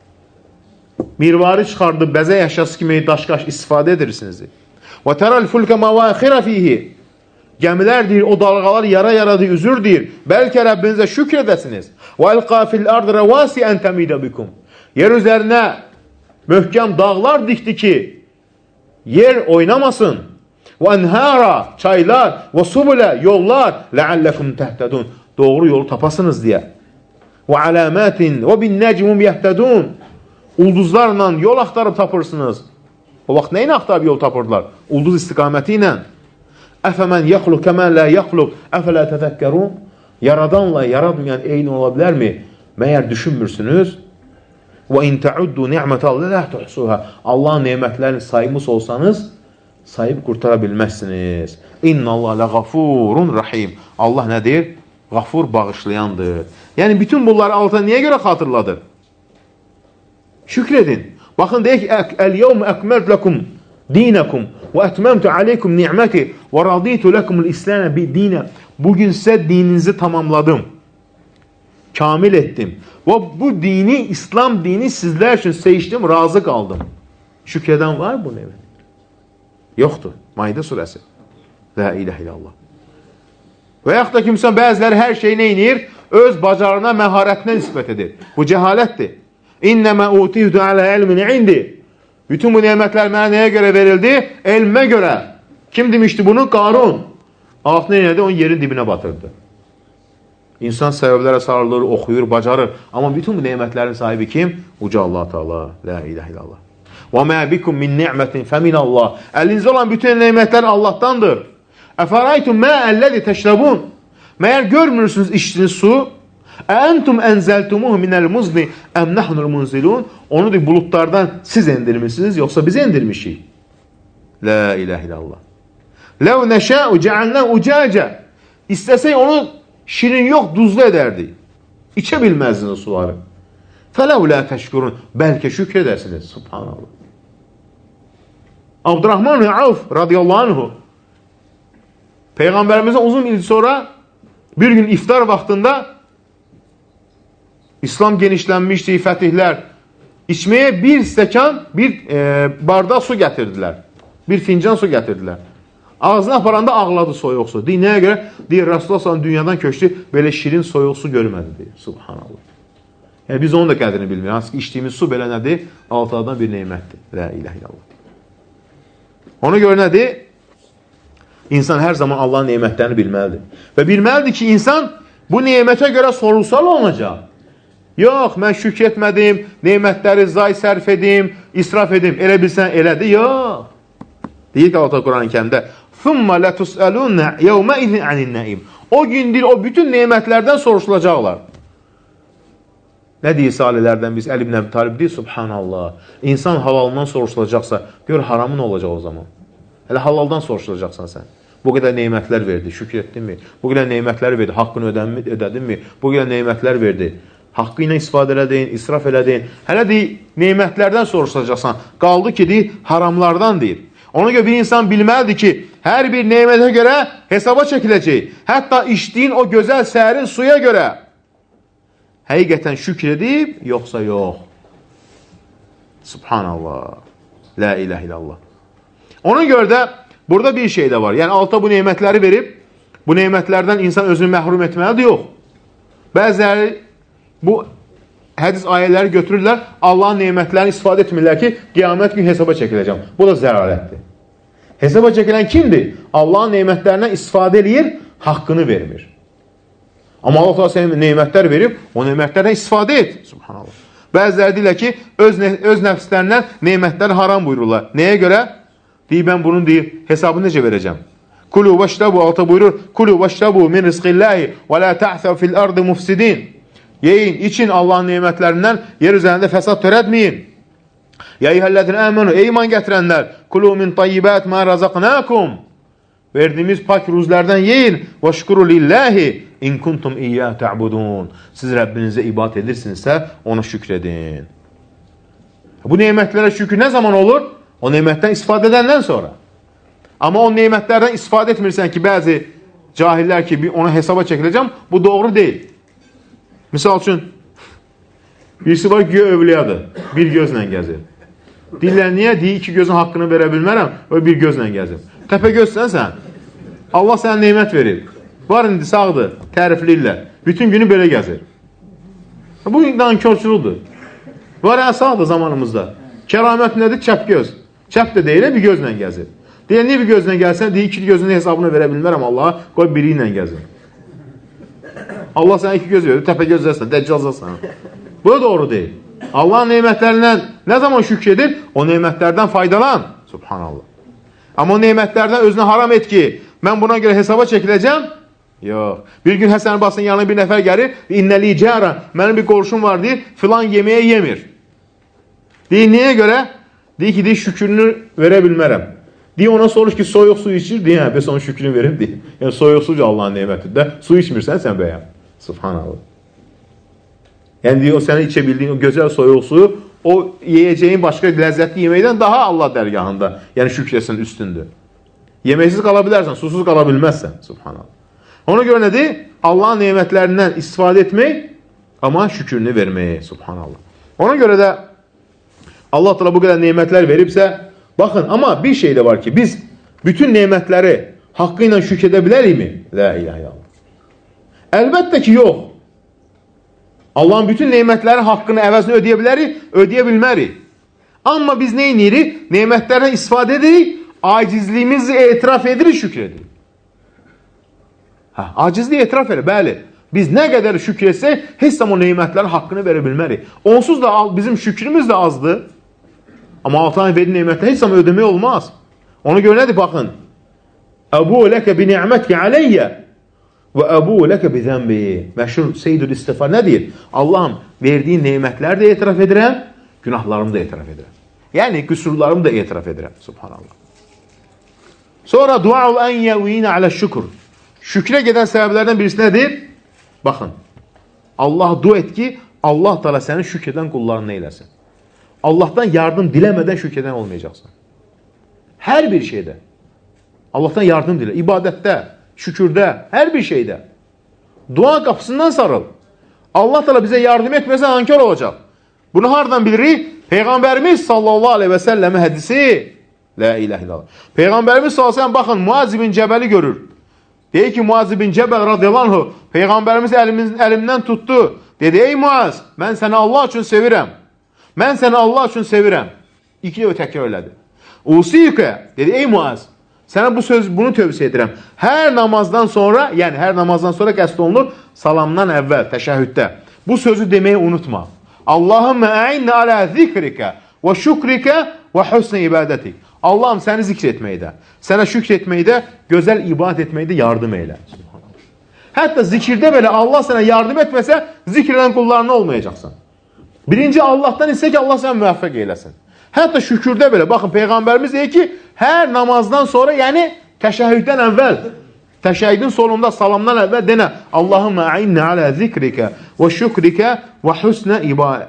Speaker 1: mirvari çıxardı, bəzək əşyası kimi daşqaş istifadə edirsiniz. Və tərəl fulkə məvəxirə fihi. Gəmilər deyir, o dalğalar yara yaradı, üzür deyir. Bəlkə Rəbbinizə şükür edəsiniz. Və əlqa fil ard rəvasi ən təmidə bikum. Yer üzərinə möhkəm dağlar dikdi ki, yer oynamasın. Və ənhara, çaylar, və subulə, yollar, ləalləkum təhtədun. Doğru yolu tapasınız deyə. Və aləmətin, və bin nəcmum yəhtədun. Ulduzlarla yol axtarıb tapırsınız. O vaxt nəyin axtarıb yol tapırdılar? Ulduz istiqaməti ilə. Əfəmən yaxluq kəmən lə yaxluq, əfələ təfəkkərun. Yaradanla yaradmayan eyni ola bilərmi? Məyər düşünmürsünüz? Və in təuddu ni'mətəllə lə tuhsuha. Allahın nemətlərini saymış olsanız, sayıb qurtara bilməzsiniz. İnnəllah lə qafurun rahim. Allah nədir? Qafur bağışlayandır. Yəni, bütün bunları Allah niyə görə xatırladır? Şükür edin. Baxın, deyək ki, əl-yevm əkməlt ləkum dinəkum və ətməmtu aleykum ni'məti və raditu ləkumul İsləmə bi dinə. Bugün sizə dininizi tamamladım. Kamil etdim. Və bu dini, İslam dini sizlər üçün seçdim, razı qaldım. Şükredən var bu nevə? Yoxdur. Maide surəsi. La ilahe illallah. Və yaxud da kimsə bəziləri hər şey neynir? Öz bacarına, məharətinə nisbət edir. Bu cəhalətdir. İnnəmə utihdu alə ilmin indi. Bütün bu nemətlər mənə nəyə görə verildi? Elmə görə. Kim demişdi bunu? Qarun. Altına neyədi? Onun yerin dibinə batırdı. İnsan səbəblərə sarılır, oxuyur, bacarır. Amma bütün bu nemətlərin sahibi kim? Uca Allah Teala. La ilahe illallah. Və mə bikum min ni'mətin fəminallah. Əlinizdə olan bütün nemətlər Allahdandır. Əfəraytum mə əlləzi təşrəbun. Məyər görmürsünüz içdiniz su? Əntum ənzəltumuhu minəl muzni əm nəhnul munzilun. Onu da bulutlardan siz endirmişsiniz, yoxsa biz endirmişik. La ilahe illallah. Ləv nəşəu cəalnə ucəcə. İstəsək onu şirin yox, duzlu edərdi. İçə bilməzdiniz suları. Fələv lə təşkurun. Bəlkə şükür edərsiniz. Subhanallah. Abdurrahman Avf radiyallahu anhu Peyğəmbərimizdən uzun il sonra Bir gün iftar vaxtında İslam genişlənmişdi, fətihlər. İçməyə bir stəkan, bir e, barda su gətirdilər. Bir fincan su gətirdilər. Ağzına aparanda ağladı soyuq su. Deyir, nəyə görə? Deyir, Rasulullah sallallahu dünyadan köçdü, belə şirin soyuq su görmədi, deyir. Subhanallah. Yəni, biz onun da qədrini bilmirik. Hansı ki, içdiyimiz su belə nədir? Altıdan bir neymətdir. La ilahe illallah. Ona görə nədir? İnsan hər zaman Allahın neymətlərini bilməlidir. Və bilməlidir ki, insan bu neymətə görə sorğu-sual olunacaq. Yox, mən şükür etmədim, neymətləri zay sərf edim, israf edim. Elə bilsən, elədir. Yox. Deyir ki, Allah Quran-ı Kərimdə ثُمَّ لَتُسْأَلُونَ يَوْمَئِذٍ عَنِ النَّئِمِ O gündür, o bütün neymətlərdən soruşulacaqlar. Nə deyir salihlərdən biz? Əli ibn Əbi Talib deyir, subhanallah. İnsan halalından soruşulacaqsa, gör haramı nə olacaq o zaman? Hələ halaldan soruşulacaqsan sən. Bu qədər neymətlər verdi, şükür etdinmi? Bu qədər neymətlər verdi, haqqını ödədinmi? Bu qədər neymətlər verdi. Haqqı ilə istifadə elədin, israf elədin. Hələ deyir, neymətlərdən soruşulacaqsan. Qaldı ki, deyir, haramlardan deyir. Ona görə bir insan bilməlidir ki, hər bir neymətə görə hesaba çəkiləcək. Hətta içdiyin o gözəl sərin suya görə həqiqətən şükür edib, yoxsa yox. Subhanallah. La ilahe illallah. Ona görə də burada bir şey də var. Yəni, alta bu neymətləri verib, bu neymətlərdən insan özünü məhrum etməlidir, yox. Bəziləri bu hədis ayələri götürürlər, Allahın neymətlərini istifadə etmirlər ki, qiyamət gün hesaba çəkiləcəm. Bu da zəlalətdir. Hesaba çəkilən kimdir? Allahın neymətlərindən istifadə edir, haqqını vermir. Amma Allah da sənə neymətlər verib, o neymətlərdən istifadə et. Subhanallah. Bəziləri deyirlər ki, öz, öz nəfslərindən neymətləri haram buyururlar. Nəyə görə? Deyir, mən bunun deyir, hesabını necə verəcəm? Kulu vəştabu, alta buyurur, Kulu vəştabu min rizqillahi və la ta'thav fil ardı mufsidin. Yeyin, için Allahın neymətlərindən yer üzərində fəsad törətməyin. Ya eyyuhəllədin əmənu, ey iman gətirənlər, kulu min tayyibət mə razaqnakum. Verdiyimiz pak ruzlərdən yeyin. Və şükuru lillahi in kuntum iyyə ta'budun. Siz Rəbbinizə ibadət edirsinizsə, ona şükür edin. Bu neymətlərə şükür nə zaman olur? O neymətdən istifadə edəndən sonra. Amma o neymətlərdən istifadə etmirsən ki, bəzi cahillər ki, ona hesaba çəkiləcəm, bu doğru deyil. Misal üçün, birisi var güya övliyadır, bir gözlə gəzir. Deyirlər, niyə? Deyir, iki gözün haqqını verə bilmərəm, o bir gözlə gəzir. Təpə gözsən sən, Allah sənə neymət verir. Var indi sağdır, tərifləyirlər. Bütün günü belə gəzir. Bu nankörçülüdür. Var ən sağdır zamanımızda. Kəramət nədir? Çəp göz. Çəp də deyil, bir gözlə gəzir. Deyir, niyə bir gözlə gəlsən? Deyir, iki gözünün hesabını verə bilmərəm Allaha, qoy biri ilə gəzir. Allah sənə iki göz verir, təpə gözlərsən, dəccalzəsən. Bu da doğru deyil. Allahın neymətlərindən nə zaman şükür edir? O neymətlərdən faydalan. Subhanallah. Amma o neymətlərdən özünə haram et ki, mən buna görə hesaba çəkiləcəm. Yox. Bir gün Həsən Basın yanına bir nəfər gəlir, innəli cəra, mənim bir qorşum var deyir, filan yeməyə yemir. Deyir, niyə görə? Deyir ki, deyir, şükürünü verə bilmərəm. Deyir, ona soruş ki, soyuq su içir, deyir, hə, bəs onun şükrünü verim, deyir. Yəni, soyuq sucu Allahın neymətində, su içmirsən, sən bəyəm. Subhanallah. Yəni, deyir, o sənə içə bildiyin o gözəl soyuq suyu, o yiyəcəyin başqa ləzzətli yeməkdən daha Allah dərgahında, yəni şükrəsin üstündür. Yeməksiz qala bilərsən, susuz qala bilməzsən. Subhanallah. Ona görə nədir? Allahın neymətlərindən istifadə etmək, amma şükrünü vermək. Subhanallah. Ona görə də Allah təala bu qədər neymətlər veribsə, baxın, amma bir şey də var ki, biz bütün neymətləri haqqı ilə şükr edə bilərikmi? La ilahe illallah. Əlbəttə ki, yox. Allahın bütün neymətlərin haqqını, əvəzini ödəyə bilərik, ödəyə bilmərik. Amma biz nə edirik? Neymətlərdən istifadə edirik, acizliyimizi etiraf edirik, şükr edirik. Hə, acizliyi etiraf edirik, bəli. Biz nə qədər şükr etsək, heç zaman o neymətlərin haqqını verə bilmərik. Onsuz da bizim şükrümüz də azdır. Amma Allahın verdiyi neymətləri heç zaman ödəmək olmaz. Ona görə nədir? Baxın. Əbu ləkə bi ni'mətki aleyyə və əbu ləkə bi zəmbi. Məşhur Seyyidül İstiğfar nə deyir? Allahım, verdiyin neymətləri də etiraf edirəm, günahlarımı da etiraf edirəm. Yəni, qüsurlarımı da etiraf edirəm. Subhanallah. Sonra dua'u ən yəvinə alə şükür. Şükrə gedən səbəblərdən birisi nədir? Baxın. Allah dua et ki, Allah Teala səni şükr edən qullarını eyləsin. Allahdan yardım diləmədən şükr edən olmayacaqsan. Hər bir şeydə. Allahdan yardım dilə. İbadətdə, şükürdə, hər bir şeydə. Dua qapısından sarıl. Allah da bizə yardım etməsə nankar olacaq. Bunu hardan bilirik? Peyğəmbərimiz sallallahu aleyhi və səlləmin hədisi. La ilahe illallah. Peyğəmbərimiz sallallahu aleyhi və səlləm baxın Muaz ibn Cəbəli görür. Deyir ki Muaz ibn Cəbəl radiyallahu anh Peyğəmbərimiz əlimizin, əlimdən tutdu. Dedi ey Muaz mən səni Allah üçün sevirəm. Mən səni Allah üçün sevirəm. İki dəfə təkrar elədi. Usiyükə dedi ey Muaz sənə bu söz bunu tövsiyə edirəm. Hər namazdan sonra, yəni hər namazdan sonra qəsd olunur salamdan əvvəl, təşəhhüddə. Bu sözü deməyi unutma. Allahümmə əinnə alə zikrikə və şükrikə və husn ibadətik. Allahım səni zikr etməkdə, sənə şükr etməkdə, gözəl ibadət etməkdə yardım eylə. Hətta zikirdə belə Allah sənə yardım etməsə, zikr edən qullarına olmayacaqsan. Birinci Allahdan istə ki, Allah sənə müvəffəq eyləsin. Hətta şükürdə belə, baxın, Peyğəmbərimiz deyir ki, hər namazdan sonra, yəni təşəhhüddən əvvəl, təşəhhüdün sonunda salamdan əvvəl denə, Allahümmə əinnə alə zikrikə və şükrikə və husnə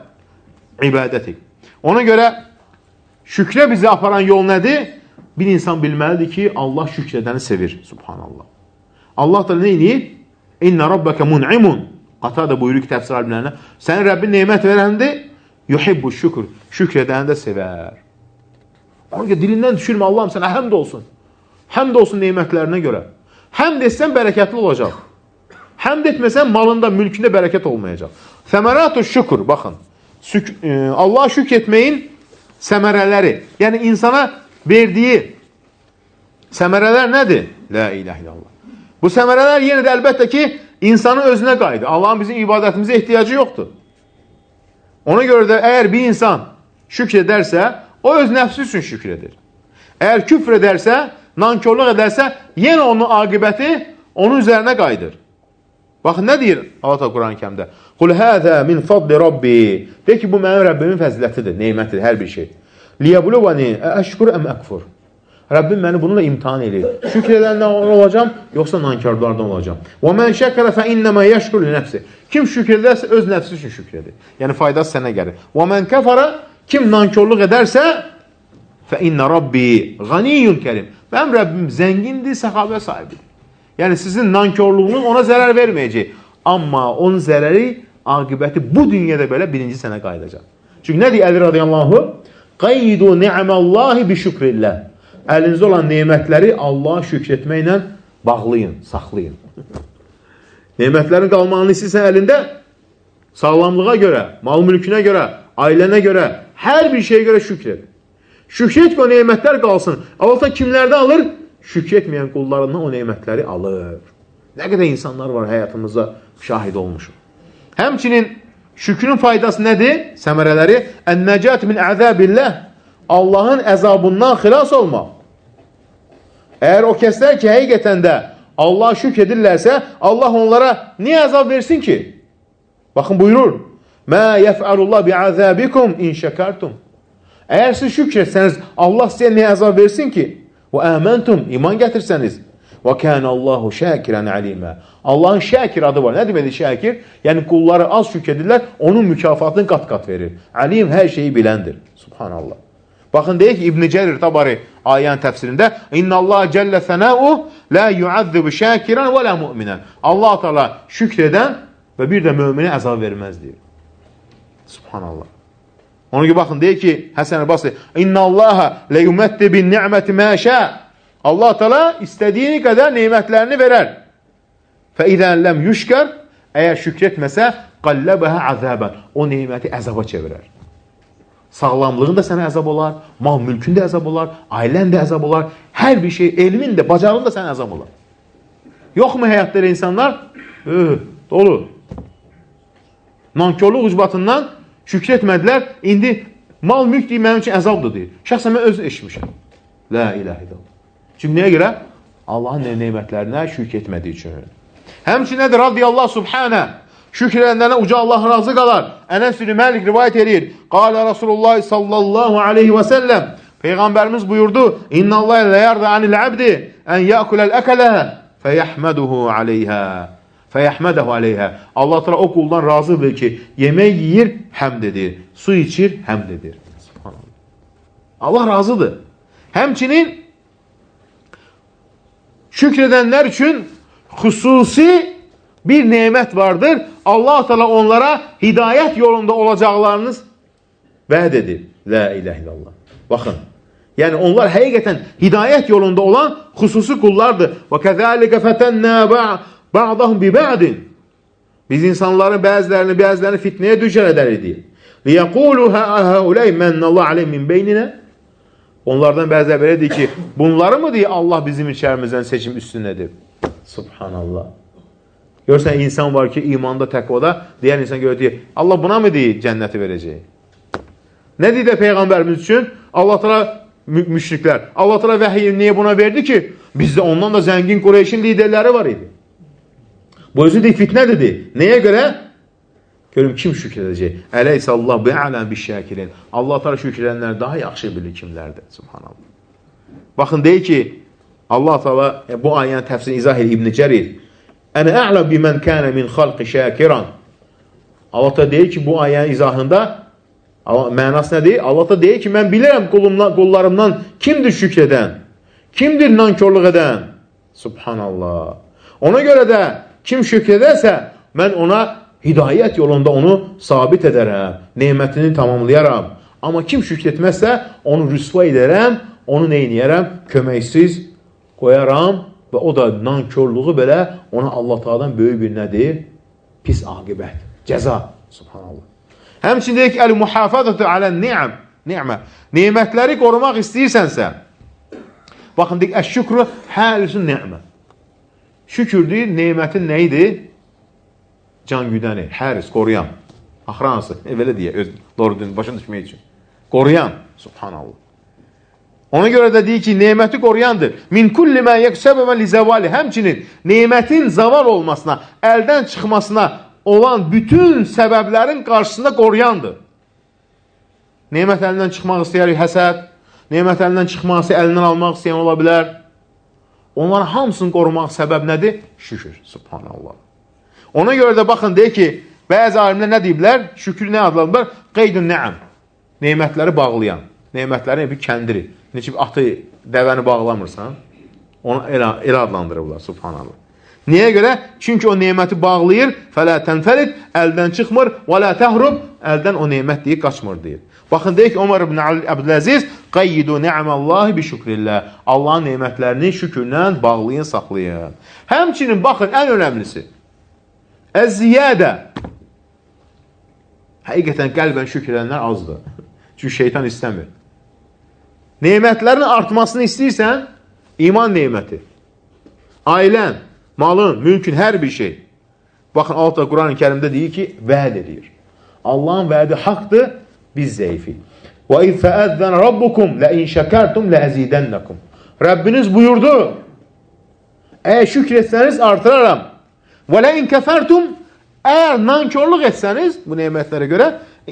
Speaker 1: ibadətik. Ona görə şükrə bizi aparan yol nədir? Bir insan bilməlidir ki, Allah şükr edəni sevir. Subhanallah. Allah da nə edir? İnnə rabbəkə mun'imun. Qata da buyurur ki, təfsir alimlərinə. Sənin Rəbbin neymət verəndir? Yuhibbu şükür. Şükr edəni də sevər. Ona görə dilindən düşürmə, Allahım sənə həmd olsun. Həmd olsun neymətlərinə görə. Həmd etsən bərəkətli olacaq. Həmd etməsən malında, mülkündə bərəkət olmayacaq. Səməratu şükür, baxın. Allah'a şükr etməyin səmərələri, yəni insana verdiyi səmərələr nədir? La ilahe illallah. Bu səmərələr yenə də əlbəttə ki, insanın özünə qayıdır. Allahın bizim ibadətimizə ehtiyacı yoxdur. Ona görə də əgər bir insan şükr edərsə, o öz nəfsi üçün şükr edir. Əgər küfr edərsə, nankörlük edərsə, yenə onun aqibəti onun üzərinə qayıdır. Baxın, nə deyir Allah Quran-ı Kərimdə? Qul həzə min fadli Rabbi. De ki, bu mənim Rəbbimin fəzilətidir, neymətidir, hər bir şey. Liyəbuluvani əşkur əm əkfur. Rəbbim məni bununla imtihan edir. Şükr edəndən olacam, yoxsa nankörlərdən olacam. Və mən şəkərə fə innəmə yəşkur li nəfsi. Kim şükr edərsə, öz nəfsi üçün şükr edir. Yəni, faydası sənə gəlir. Və mən kəfərə, kim nankörlük edərsə, fə innə Rabbi ğaniyyun kərim. Mənim Rəbbim zəngindir, səxavə sahibidir. Yəni, sizin nankörlüğünüz ona zərər verməyəcək. Amma onun zərəri, aqibəti bu dünyada belə birinci sənə qayıdacaq. Çünki nə deyir Əli radiyallahu? Qayyidu ni'məllahi bi şükrillah. Əlinizdə olan neymətləri Allaha şükr etməklə bağlayın, saxlayın. Neymətlərin qalmağını istəyirsən əlində, sağlamlığa görə, mal mülkünə görə, ailənə görə, hər bir şeyə görə şükr et. Şükr et ki, o neymətlər qalsın. Allah kimlərdə alır? Şükr etməyən qullarından o neymətləri alır. Nə qədər insanlar var həyatımızda şahid olmuşum. Həmçinin şükrün faydası nədir? Səmərələri ən-nəcat min əzəbillah. Allahın əzabından xilas olmaq. Əgər o kəslər ki, həqiqətən də Allah şükr edirlərsə, Allah onlara niyə əzab versin ki? Baxın, buyurur. Mə yəf'əlullah bi'əzəbikum in şəkərtum. Əgər siz şükr etsəniz, Allah sizə niyə əzab versin ki? Və əməntum, iman gətirsəniz. Və kənəllahu şəkirən əlimə. Allahın şəkir adı var. Nə deməli şəkir? Yəni, qulları az şükr edirlər, onun mükafatını qat-qat verir. Əlim hər şeyi biləndir. Subhanallah. Baxın, deyək ki, İbn-i Cərir Tabari ayənin təfsirində İnna Allah cəllə sənəu lə yuəzzəbu şəkirən və lə müminən. Allah Teala şükr edən və bir də möminə əzab verməz deyir. Subhanallah. Ona ki, baxın, deyək ki, Həsən el-Basri İnna Allaha lə yumətdi bin ni'məti məşə. Allah Teala istədiyini qədər neymətlərini verər. Fə idən ləm yüşkər, əgər şükr etməsə, qalləbəhə əzəbən. O neyməti əzaba çevirər. Sağlamlığın da sənə əzab olar, mal mülkün də əzab olar, ailən də əzab olar, hər bir şey, elmin də, bacarın da sənə əzab olar. Yoxmu həyatda insanlar? Öh, dolu. Nankörlük ucbatından şükür etmədilər, indi mal mülk deyil, mənim üçün əzabdır deyir. Şəxsən mən öz eşmişəm. La ilahe illallah. Çünki nəyə görə? Allahın neymətlərinə şükür etmədiyi üçün. Həmçinədir, radiyallahu subhanə. Şükür edənlərlə uca Allah razı qalar. Ənəs ibn Məlik rivayət edir. Qalə Rasulullah sallallahu aleyhi və səlləm. Peyğəmbərimiz buyurdu. İnna Allah lə yardə anil abdi ən yəkuləl əkələhə fəyəhməduhu aleyhə. Fəyəhmədəhu aleyhə. Allah təala o quldan razıdır ki, yemək yiyir, həmd edir. Su içir, həmd edir. Subhanallah. Allah razıdır. Həmçinin şükür edənlər üçün xüsusi bir nemət vardır. Allah Teala onlara hidayət yolunda olacaqlarınız vəd edir. La ilahe illallah. Baxın. Yəni onlar həqiqətən hidayət yolunda olan xüsusi qullardır. Və kəzəlikə fətənnə ba'dahum bi ba'din. Biz insanların bəzilərini, bəzilərini fitnəyə düşər edərik. Liyəqulu həuley mənnəllahu aleyhim min beynina. Onlardan bəziləri belə deyir ki, bunları mı deyir Allah bizim içərimizdən seçim üstün edib? Subhanallah. Görürsən, insan var ki, imanda, təqvada, deyən insan görür deyir, Allah buna mı deyir cənnəti verəcək? Nə deyir də Peyğəmbərimiz üçün? Allah təala müşriklər, Allah təala vəhiy niyə buna verdi ki, bizdə ondan da zəngin Qureyşin liderləri var idi. Bu özü deyir, fitnə dedi. Nəyə görə? Görüm, kim şükür edəcək? Əleysə Allah bi'ələm bişşəkirin. Allah təala şükür edənlər daha yaxşı bilir kimlərdir. Subhanallah. Baxın, deyir ki, Allah Teala bu ayənin təfsirini izah edir İbn Cərir. Ənə a'lam bimən kənə min xalqi şakiran. Allah Teala deyir ki, bu ayənin izahında mənası nədir? Allah Teala deyir ki, mən bilirəm qullarımdan kimdir şükür edən? Kimdir nankörlük edən? Subhanallah. Ona görə də kim şükür edərsə, mən ona hidayət yolunda onu sabit edərəm, nemətini tamamlayaram. Amma kim şükür etməzsə, onu rüsva edərəm, onu neyniyərəm? Köməksiz qoyaram və o da nankörlüğü belə ona Allah Teala'dan böyük bir nədir? Pis aqibət, cəza. Subhanallah. Həmçində deyək ki, əl-muhafazatü alən-ni'am, ni'mə. Nemətləri qorumaq istəyirsənsə, baxın deyək, əş-şükrü həlisun ni'mə. Şükürdür, nemətin nəyidir? Can güdəni, həris, qoruyan. Axransı, e, belə deyə, öz doğru başına düşmək üçün. Qoruyan, subhanallah. Ona görə də deyir ki, neməti qoruyandır. Min kulli mə yəksəbə li zəvali. Həmçinin nemətin zaval olmasına, əldən çıxmasına olan bütün səbəblərin qarşısında qoruyandır. Nemət əlindən çıxmaq istəyər, həsəd. Nemət əlindən çıxması, əlindən almaq istəyən ola bilər. Onların hamısını qorumaq səbəb nədir? Şükür, subhanallah. Ona görə də baxın, deyir ki, bəzi alimlər nə deyiblər? Şükür nə adlanırlar? Qeydun nəəm. Nemətləri bağlayan. Nemətlərin bir kəndiri. Necə bir atı, dəvəni bağlamırsan, onu elə, elə adlandırırlar, subhanallah. Niyə görə? Çünki o neməti bağlayır, fələ tənfərid, əldən çıxmır, və lə təhrub, əldən o nemət deyir, qaçmır deyir. Baxın, deyir ki, Ömər ibn Abdüləziz, qayyidu ni'məllahi bi şükrillah. Allahın nemətlərini şükürlə bağlayın, saxlayın. Həmçinin, baxın, ən önəmlisi, əz-ziyadə. Həqiqətən qəlbən şükür edənlər azdır. Çünki şeytan istəmir. Nemətlərin artmasını istəyirsən, iman neməti. Ailən, malın, mülkün, hər bir şey. Baxın, altda Quran-ı Kərimdə deyir ki, vəd edir. Allahın vədi haqdır, biz zəifik. وَاِذْ فَأَذَّنَ رَبُّكُمْ لَاِنْ شَكَرْتُمْ لَأَزِيدَنَّكُمْ. Rəbbiniz buyurdu, əgər şükür etsəniz, artıraram. وَلَاِنْ كَفَرْتُمْ. Əgər nankörlük etsəniz, bu nemətlərə görə,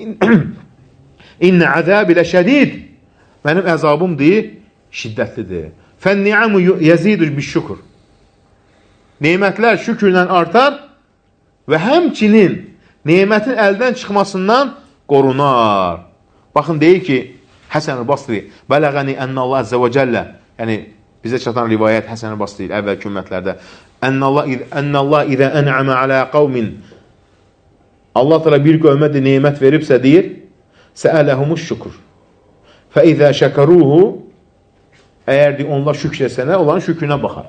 Speaker 1: İnnə əzəb ilə şədid. Mənim əzabım deyir, şiddətlidir. Fən-ni'amu yəzidur biş-şükür. Nemətlər şükürlə artar və həmçinin nemətin əldən çıxmasından qorunar. Baxın, deyir ki, Həsən-ül Basri, bələğəni ənnəllah əzzə və cəllə, yəni bizə çatan rivayət Həsən-ül Basri əvvəlki ümmətlərdə, ənnəllah idə ən'əmə alə qavmin, Allah təala bir qövmə də nemət veribsə deyir, səələhumuş şükür. Fəizə şəkəruhu, əgər deyir, onlar şükür etsələr, onların şükrünə baxar.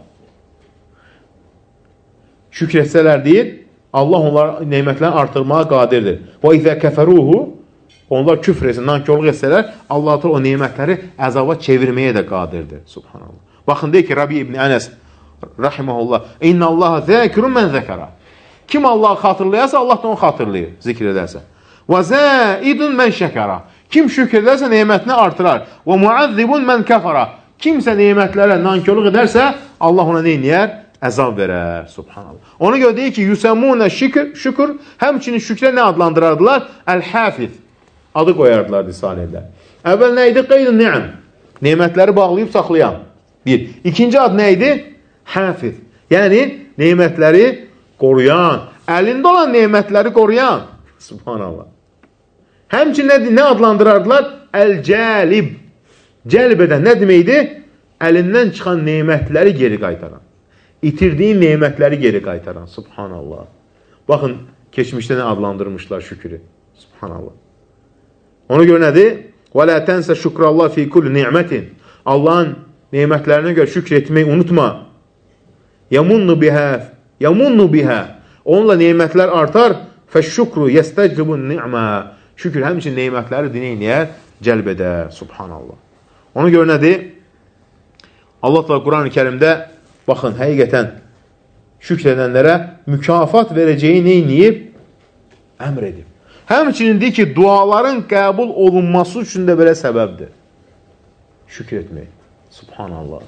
Speaker 1: Şükür etsələr deyir, Allah onların nemətlərini artırmağa qadirdir. Və izə kəfəruhu, onlar küfr etsin, nankörlük etsələr, Allah o nemətləri əzaba çevirməyə də qadirdir. Subhanallah. Baxın, deyir ki, Rabi ibn Ənəs, rahiməhullah, İnnə Allaha zəkirun mən zəkərə. Kim Allahı xatırlayarsa, Allah da onu xatırlayır, zikr edərsə. Və zəidun mən şəkərə. Kim şükür edərsə, nemətini artırar. Və muəzzibun mən kəfərə. Kimsə nemətlərə nankörlük edərsə, Allah ona neyniyər? Əzab verər. Subhanallah. Ona görə deyir ki, yüsəmunə şükür, şükür, həmçinin şükrə nə adlandırardılar? Əl-Həfiz. Adı qoyardılar Salihlər. Əvvəl nə idi? Qeydun ni'əm. Nemətləri bağlayıb saxlayan. Bir. İkinci ad nə idi? Həfiz. Yəni, nemətləri qoruyan. Əlində olan nemətləri qoruyan. Subhanallah. Həmçin nə, nə adlandırardılar? Əl-Cəlib. Cəlb edən nə deməkdir? Əlindən çıxan nemətləri geri qaytaran. İtirdiyin nemətləri geri qaytaran. Subhanallah. Baxın, keçmişdə nə adlandırmışlar şükrü. Subhanallah. Ona görə nədir? وَلَا تَنْسَ شُكْرَ اللّٰهِ فِي كُلِّ نِعْمَةٍ Allahın nemətlərinə görə şükr etməyi unutma. يَمُنُّ بِهَا يَمُنُّ بِهَا Onunla nemətlər artar. فَالشُّكْرُ يَسْتَجْلِبُ النِّعْمَةِ Şükür həmçin nemətləri dinəyə cəlb edər. Subhanallah. Ona görə nədir? Allah da Quran-ı Kərimdə baxın, həqiqətən şükr edənlərə mükafat verəcəyi neyniyib? Əmr edib. Həmçinin deyir ki, duaların qəbul olunması üçün də belə səbəbdir. Şükür etmək. Subhanallah.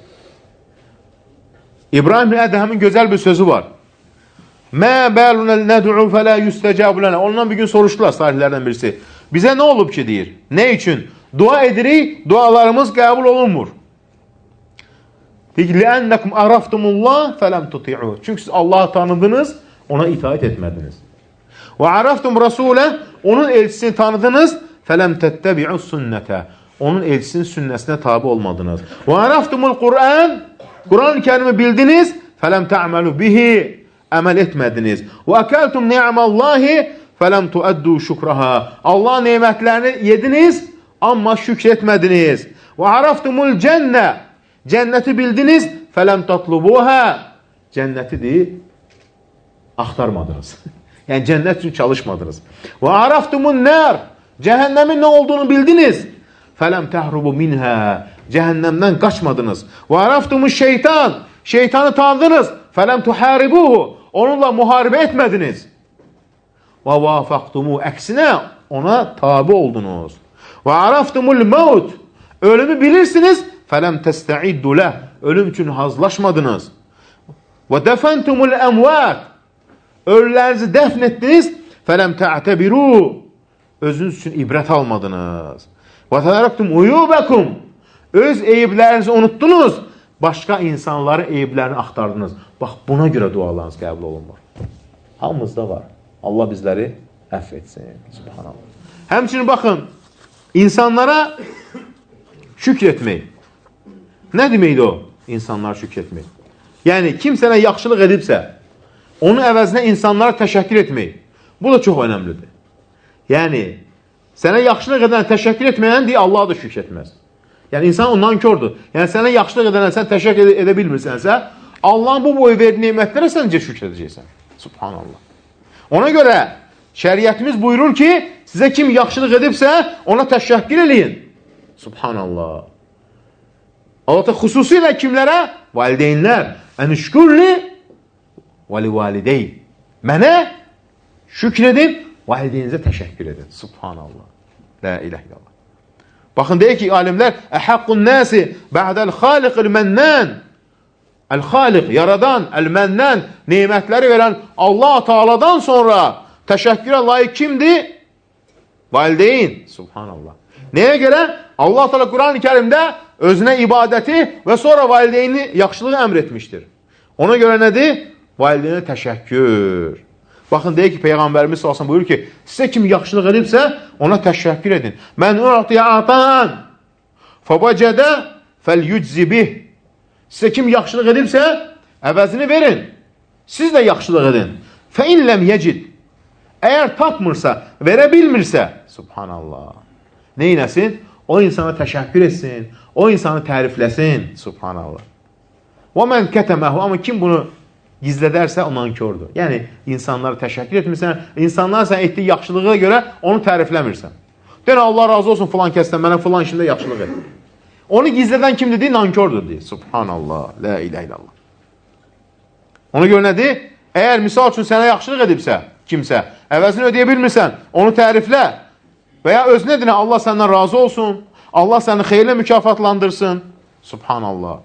Speaker 1: İbrahim Ədəmin gözəl bir sözü var. Mə bəlunəl nəd'u fələ yüstəcəbu lənə. Ondan bir gün soruşdular salihlərdən birisi. Bizə nə olub ki, deyir? Nə üçün? Dua edirik, dualarımız qəbul olunmur. Deyir ki, ləənnəkum əraftumullah fələm tuti'u. Çünki siz Allahı tanıdınız, ona itaət etmədiniz. Və əraftum rasulə, onun elçisini tanıdınız, fələm təttəbi'u sünnətə. Onun elçisinin sünnəsinə tabi olmadınız. Və əraftumul Qur'an, Quran-ı Kərimi bildiniz, fələm tə'məlu bihi, əməl etmədiniz. Və əkəltum ni'məllahi, fələm tuəddu şükraha. Allah nemətlərini yediniz, amma şükr etmədiniz. Və əraftumul cənnə, cənnəti bildiniz, fələm tatlubuha. Cənnətidir, axtarmadınız. Yəni, cənnət üçün çalışmadınız. Və əraftumun nər, cəhənnəmin nə olduğunu bildiniz. Fələm təhrubu minhə, cəhənnəmdən qaçmadınız. Və əraftumun şeytan, şeytanı tanıdınız. Fələm tuharibuhu, onunla müharibə etmədiniz. Və vafaqtumu, əksinə ona tabi oldunuz. Və əraftumul məut, ölümü bilirsiniz. Fələm təstəiddu ləh, ölüm üçün hazlaşmadınız. Və dəfəntumul əmvət, ölülərinizi dəfn etdiniz. Fələm tə'təbiru, özünüz üçün ibrət almadınız. Və tədərəktum uyubəkum, öz eyiblərinizi unuttunuz. Başqa insanların eyiblərini axtardınız. Bax, buna görə dualarınız qəbul olunmur. Hamımızda var. Allah bizləri əff etsin. Subhanallah. Həmçinin baxın, insanlara şükr etmək. Nə deməkdir o? İnsanlara şükr etmək. Yəni, kim sənə yaxşılıq edibsə, onun əvəzinə insanlara təşəkkür etmək. Bu da çox önəmlidir. Yəni, sənə yaxşılıq edən təşəkkür etməyən deyə Allah da şükr etməz. Yəni, insan ondan kördur. Yəni, sənə yaxşılıq edənə sən təşəkkür edə bilmirsənsə, Allahın bu boyu verdiyi nemətlərə sən necə şükr edəcəksən? Subhanallah. Ona görə şəriətimiz buyurur ki, sizə kim yaxşılıq edibsə, ona təşəkkür eləyin. Subhanallah. Allah xüsusilə kimlərə? Valideynlər. Ənüşkürli vəli validey. Mənə şükr edin, valideyninizə təşəkkür edin. Subhanallah. La ilah illallah. Baxın, deyək ki, alimlər, əhəqqun nəsi bə'dəl xaliqil mənnən. Əl-xaliq, yaradan, əl-mənnən, neymətləri verən Allah Teala'dan sonra təşəkkürə layiq kimdir? Valideyn. Subhanallah. Nəyə görə? Allah Teala Quran-ı Kərimdə özünə ibadəti və sonra valideyni yaxşılığı əmr etmişdir. Ona görə nədir? Valideynə təşəkkür. Baxın, deyək ki, Peyğəmbərimiz sallallahu əleyhi və səlləm buyurur ki, sizə kim yaxşılıq edibsə, ona təşəkkür edin. Mən u'tiya atan fabacədə fəlyüczi bih. Sizə kim yaxşılıq edibsə, əvəzini verin. Siz də yaxşılıq edin. Fəin ləm yecid. Əgər tapmırsa, verə bilmirsə, subhanallah, neynəsin? O insana təşəkkür etsin, o insanı tərifləsin, subhanallah. Və mən kətəməhu, amma kim bunu gizlədərsə, o nankördür. Yəni, insanlara təşəkkür etmirsən, insanlar sən etdiyi yaxşılığa görə onu tərifləmirsən. Deyən, Allah razı olsun filan kəsdən, mənə filan işində yaxşılıq et. Onu gizlədən kim dediyi, nankördür deyir. Subhanallah, la ilah illallah. Ona görə nədir? Əgər misal üçün sənə yaxşılıq edibsə, kimsə, əvəzini ödeyə bilmirsən, onu təriflə. Və ya özünə dinə, Allah səndən razı olsun, Allah səni xeyirlə mükafatlandırsın. Subhanallah.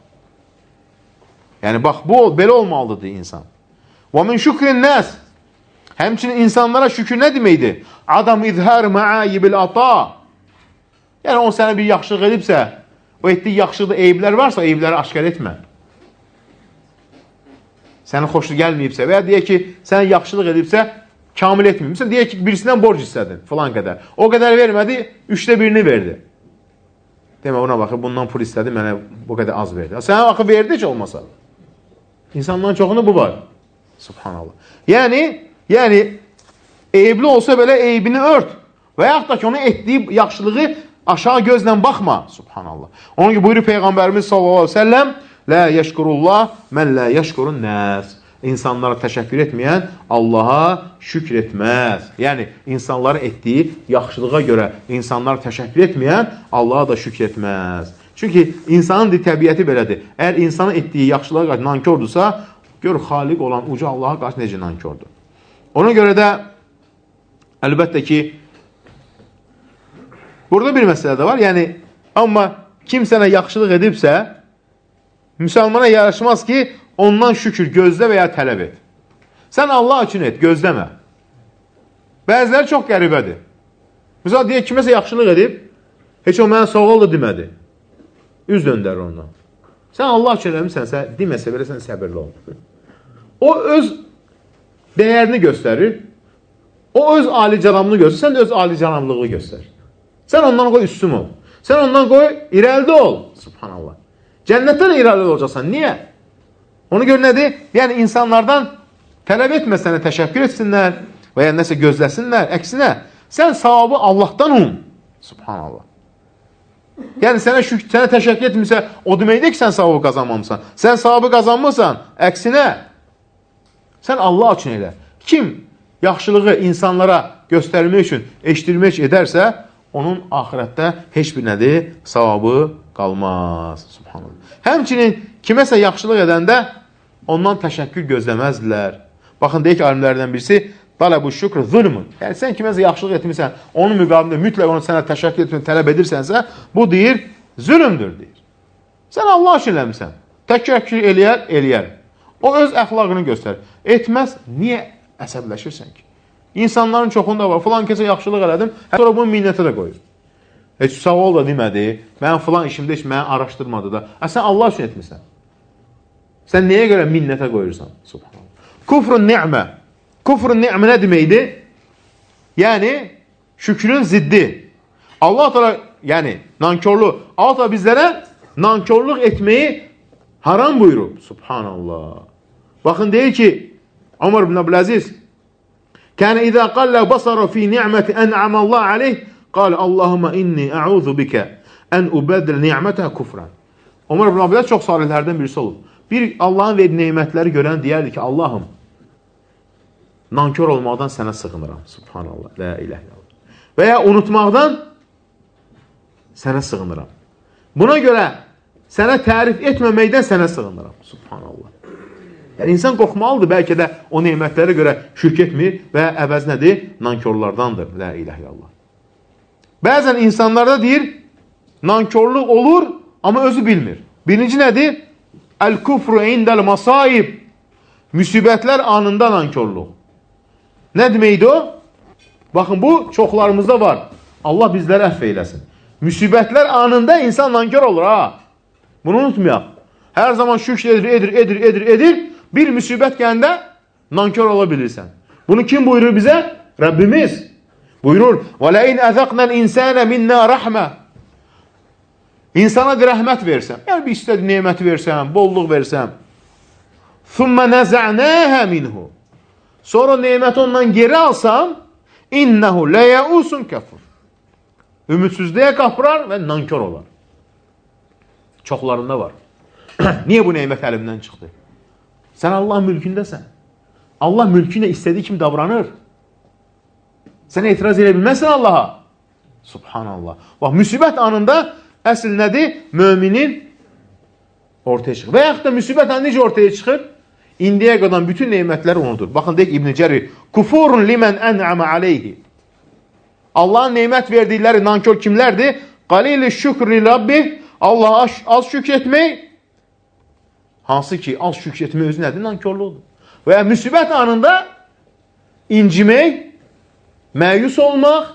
Speaker 1: Yəni, bax, bu, belə olmalıdır insan. Və min şükrin nəs. Həmçinin insanlara şükür nə deməkdir? Adam izhər məayibil ata. Yəni, o sənə bir yaxşılıq edibsə, o etdiyi yaxşılıqda eyiblər varsa, o eyibləri aşkar etmə. Sənə xoşlu gəlməyibsə və ya deyək ki, sənə yaxşılıq edibsə, kamil etməyibsə, deyək ki, birisindən borc istədin, filan qədər. O qədər vermədi, üçdə birini verdi. Demə, ona baxır, bundan pul istədi, mənə bu qədər az verdi. Sənə baxır, verdi ki, olmasa. İnsanların çoxunda bu var. Subhanallah. Yəni, Yəni, eyibli olsa belə eybini ört. Və yaxud da ki, onu etdiyi yaxşılığı aşağı gözlə baxma. Subhanallah. Onun ki, buyurur Peyğəmbərimiz sallallahu aleyhi ve sellem, Lə yəşkurullah, mən lə yəşkurun nəs. İnsanlara təşəkkür etməyən Allaha şükr etməz. Yəni, insanların etdiyi yaxşılığa görə insanlara təşəkkür etməyən Allaha da şükr etməz. Çünki insanın təbiəti belədir. Əgər insanın etdiyi yaxşılığa qarşı nankordursa, gör, xaliq olan uca Allaha qarşı necə nankordur. Ona görə də, əlbəttə ki, burada bir məsələ də var. Yəni, amma kim sənə yaxşılıq edibsə, müsəlmana yaraşmaz ki, ondan şükür gözlə və ya tələb et. Sən Allah üçün et, gözləmə. Bəziləri çox qəribədir. Məsələn, deyək, kiməsə yaxşılıq edib, heç o mənə sağ ol da demədi. Üz döndərir ondan. Sən Allah üçün eləmişsənsə, deməsə belə sən səbirli ol. O öz dəyərini göstərir, o öz alicənamlığını göstərir, sən də öz alicənamlığını göstərir. Sən ondan qoy üstüm ol. Sən ondan qoy irəlidə ol. Subhanallah. Cənnətdə də irəlidə olacaqsan. Niyə? Onu gör nədir? Yəni, insanlardan tələb etmə sənə təşəkkür etsinlər və ya nəsə gözləsinlər. Əksinə, sən savabı Allahdan um. Subhanallah. Yəni, sənə, şük sənə təşəkkür etmirsə, o deməkdir ki, sən savabı qazanmamısan. Sən savabı qazanmırsan, əksinə, sən Allah üçün elə. Kim yaxşılığı insanlara göstərmək üçün, eşdirmək edərsə, onun axirətdə heç bir nədir? Savabı qalmaz. Subhanallah. Həmçinin kiməsə yaxşılıq edəndə ondan təşəkkür gözləməzdilər. Baxın, deyək ki, alimlərdən birisi, Tələbu şükr zulmun. Yəni, sən kiməsə yaxşılıq etmirsən, onun müqabilində mütləq onu sənə təşəkkür etməni tələb edirsənsə, bu deyir, zülümdür, deyir. Sən Allah üçün eləmirsən. Təşəkkür eləyər, eləyər. O öz əxlaqını göstərir. Etməz, niyə əsəbləşirsən ki? İnsanların çoxunda var, filan kəsə yaxşılıq elədim, sonra bunu minnətə də qoyur. Heç sağ ol da demədi, mən filan işimdə heç məni araşdırmadı da. Ə, sən Allah üçün etmirsən. Sən nəyə görə minnətə qoyursan? Subhanallah. Kufrun ni'mə. Kufrun ni'mə nə deməkdir? Yəni, şükrün ziddi. Allah təala, yəni, nankorluq. Allah təala bizlərə nankorluq etməyi haram buyurub. Subhanallah. Baxın, deyir ki, Ömər ibn Abdüləziz, Kənə izə qallə basara fi ni'məti ən'amallah aleyh, qal Allahumma inni a'udhu bikə ən ubədil ni'mətə kufran. Ömər ibn Abdüləziz çox salihlərdən birisi olub. Bir Allahın verdiyi neymətləri görən deyərdi ki, Allahım, nankör olmaqdan sənə sığınıram. Subhanallah, la ilahe illallah. Və ya unutmaqdan sənə sığınıram. Buna görə sənə tərif etməməkdən sənə sığınıram. Subhanallah. Yəni, insan qorxmalıdır, bəlkə də o neymətlərə görə şirk etmir və əvəz nədir? Nankorlardandır. La ilahe illallah. Bəzən insanlarda deyir, nankorluq olur, amma özü bilmir. Birinci nədir? Əl-kufru indəl masayib. Müsibətlər anında nankorluq. Nə deməkdir o? Baxın, bu çoxlarımızda var. Allah bizləri əfv eyləsin. Müsibətlər anında insan nankor olur, ha. Bunu unutmayaq. Hər zaman şükür edir, edir, edir, edir, edir. Bir müsibət gəndə nankor ola bilirsən. Bunu kim buyurur bizə? Rəbbimiz buyurur. وَلَئِنْ أَذَقْنَا الْاِنْسَانَ مِنَّا رَحْمَةً. İnsana bir rəhmət versəm, yəni bir istədi neməti versəm, bolluq versəm. ثُمَّ نَزَعْنَاهَ مِنْهُ. Sonra neməti ondan geri alsam, اِنَّهُ لَيَعُوسٌ كَفُرٌ. Ümidsizliyə qapırar və nankor olar. Çoxlarında var. Niyə bu neymət əlimdən çıxdı? Sən Allah mülkündəsən. Allah mülkünə istədiyi kimi davranır. Sən etiraz edə bilməzsən Allaha. Subhanallah. Bax, müsibət anında əsl nədir? Möminin ortaya çıxır. Və yaxud da müsibət anında necə ortaya çıxır? İndiyə qədər bütün neymətləri unudur. Baxın, deyək İbn-i Cərir, Kufurun limən ən'amə aleyhi. Allahın neymət verdikləri nankör kimlərdir? Qalili şükri Rabbi, Allaha az şükür etmək. Hansı ki, az şükür etmək özü nədir? Nankorluqdur. Və ya müsibət anında incimək, məyus olmaq,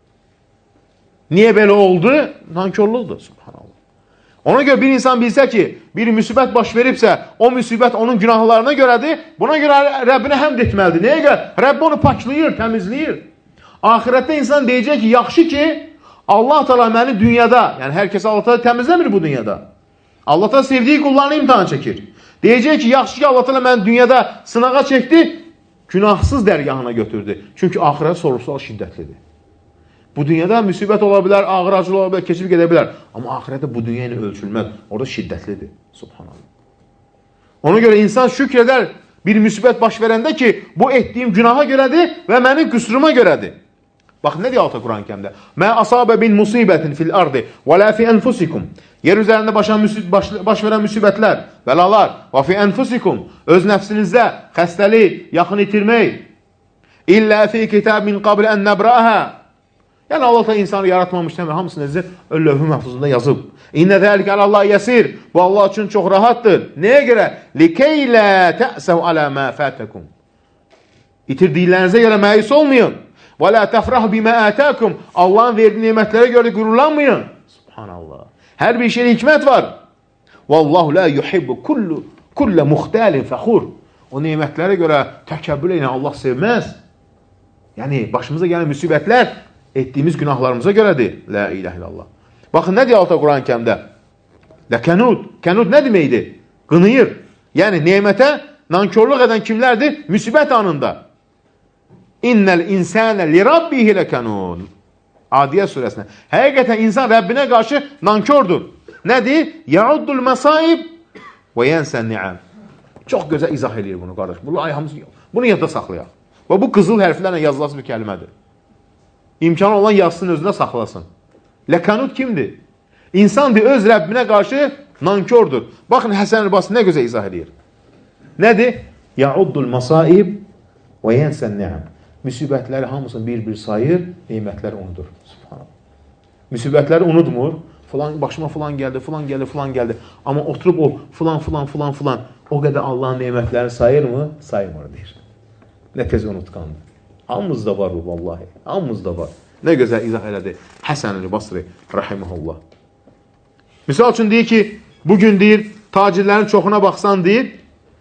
Speaker 1: niyə belə oldu? Nankorluqdur. Subhanallah. Ona görə bir insan bilsə ki, bir müsibət baş veribsə, o müsibət onun günahlarına görədir, buna görə Rəbbinə həmd etməlidir. Nəyə görə? Rəbbi onu paklayır, təmizləyir. Ahirətdə insan deyəcək ki, yaxşı ki, Allah Teala məni dünyada, yəni hər kəs Allah Teala təmizləmir bu dünyada. Allah Teala sevdiyi qullarını imtihan çəkir. Deyəcək ki, yaxşı ki, Allah Teala məni dünyada sınağa çəkdi, günahsız dərgahına götürdü. Çünki axirət sorğu-sual şiddətlidir. Bu dünyada müsibət ola bilər, ağır acılı ola bilər, keçib gedə bilər. Amma axirətdə bu dünya ilə ölçülməz. Orada şiddətlidir. Subhanallah. Ona görə insan şükr edər bir müsibət baş verəndə ki, bu etdiyim günaha görədir və mənim qüsuruma görədir. Bax, nə deyək altı Quran-ı kərimdə? Mə asabə bin musibətin fil ardı və lə fi ənfusikum. Yer üzərində baş, baş, baş verən müsibətlər, bəlalar və fi ənfusikum. Öz nəfsinizdə xəstəlik, yaxın itirmək. İllə fi kitab min qabl ən nəbrəhə. Yəni, Allah da insanı yaratmamışdır və hamısını necə lövh-ü məhfuzunda yazıb. İnnə dəlik əlallah yəsir. Bu Allah üçün çox rahatdır. Nəyə görə? Likeylə tə'səv alə mə fətəkum. İtirdiklərinizə görə məyus olmayın. Və lə təfrah bimə ətəkum. Allahın verdiyi nemətlərə görə qürurlanmayın. Subhanallah. Hər bir şeyin hikmət var. Vallahu la yuhibbu kullu kullu muxtalin fəxur. O nemətlərə görə təkəbbür edən Allah sevməz. Yəni, başımıza gələn müsibətlər etdiyimiz günahlarımıza görədir. La ilahe illallah. Baxın, nə deyək altı Quran-ı kərimdə? Ləkənud. Kənud nə deməkdir? Qınıyır. Yəni, nemətə nankörlük edən kimlərdir? Müsibət anında. İnnəl insənə li rabbihi ləkənud. Adiyə surəsində. Həqiqətən insan Rəbbinə qarşı nankördür. Nədir? Yəuddul məsaib və yənsən ni'əm. Çox gözəl izah edir bunu, qardaş. Bunu, ayağımız, bunu yadda saxlayaq. Və bu qızıl hərflərlə yazılası bir kəlmədir. İmkanı olan yazsın, özünə saxlasın. Ləkanud kimdir? İnsandır, öz Rəbbinə qarşı nankördür. Baxın, Həsən el-Basri nə gözəl izah edir. Nədir? Yəuddul məsaib və yənsən ni'əm. Müsibətləri hamısını bir-bir sayır, neymətləri unudur. Subhanallah. Müsibətləri unutmur. Falan, başıma falan gəldi, falan gəldi, falan gəldi. Amma oturub o falan, falan, falan, falan o qədər Allahın neymətlərini sayır mı? Saymır, deyir. Nə tez unutqandır. Hamımızda var bu, vallahi. Hamımızda var. Nə gözəl izah elədi Həsən el-Basri, rahiməhullah. Misal üçün deyir ki, bugün deyir, tacirlərin çoxuna baxsan deyir,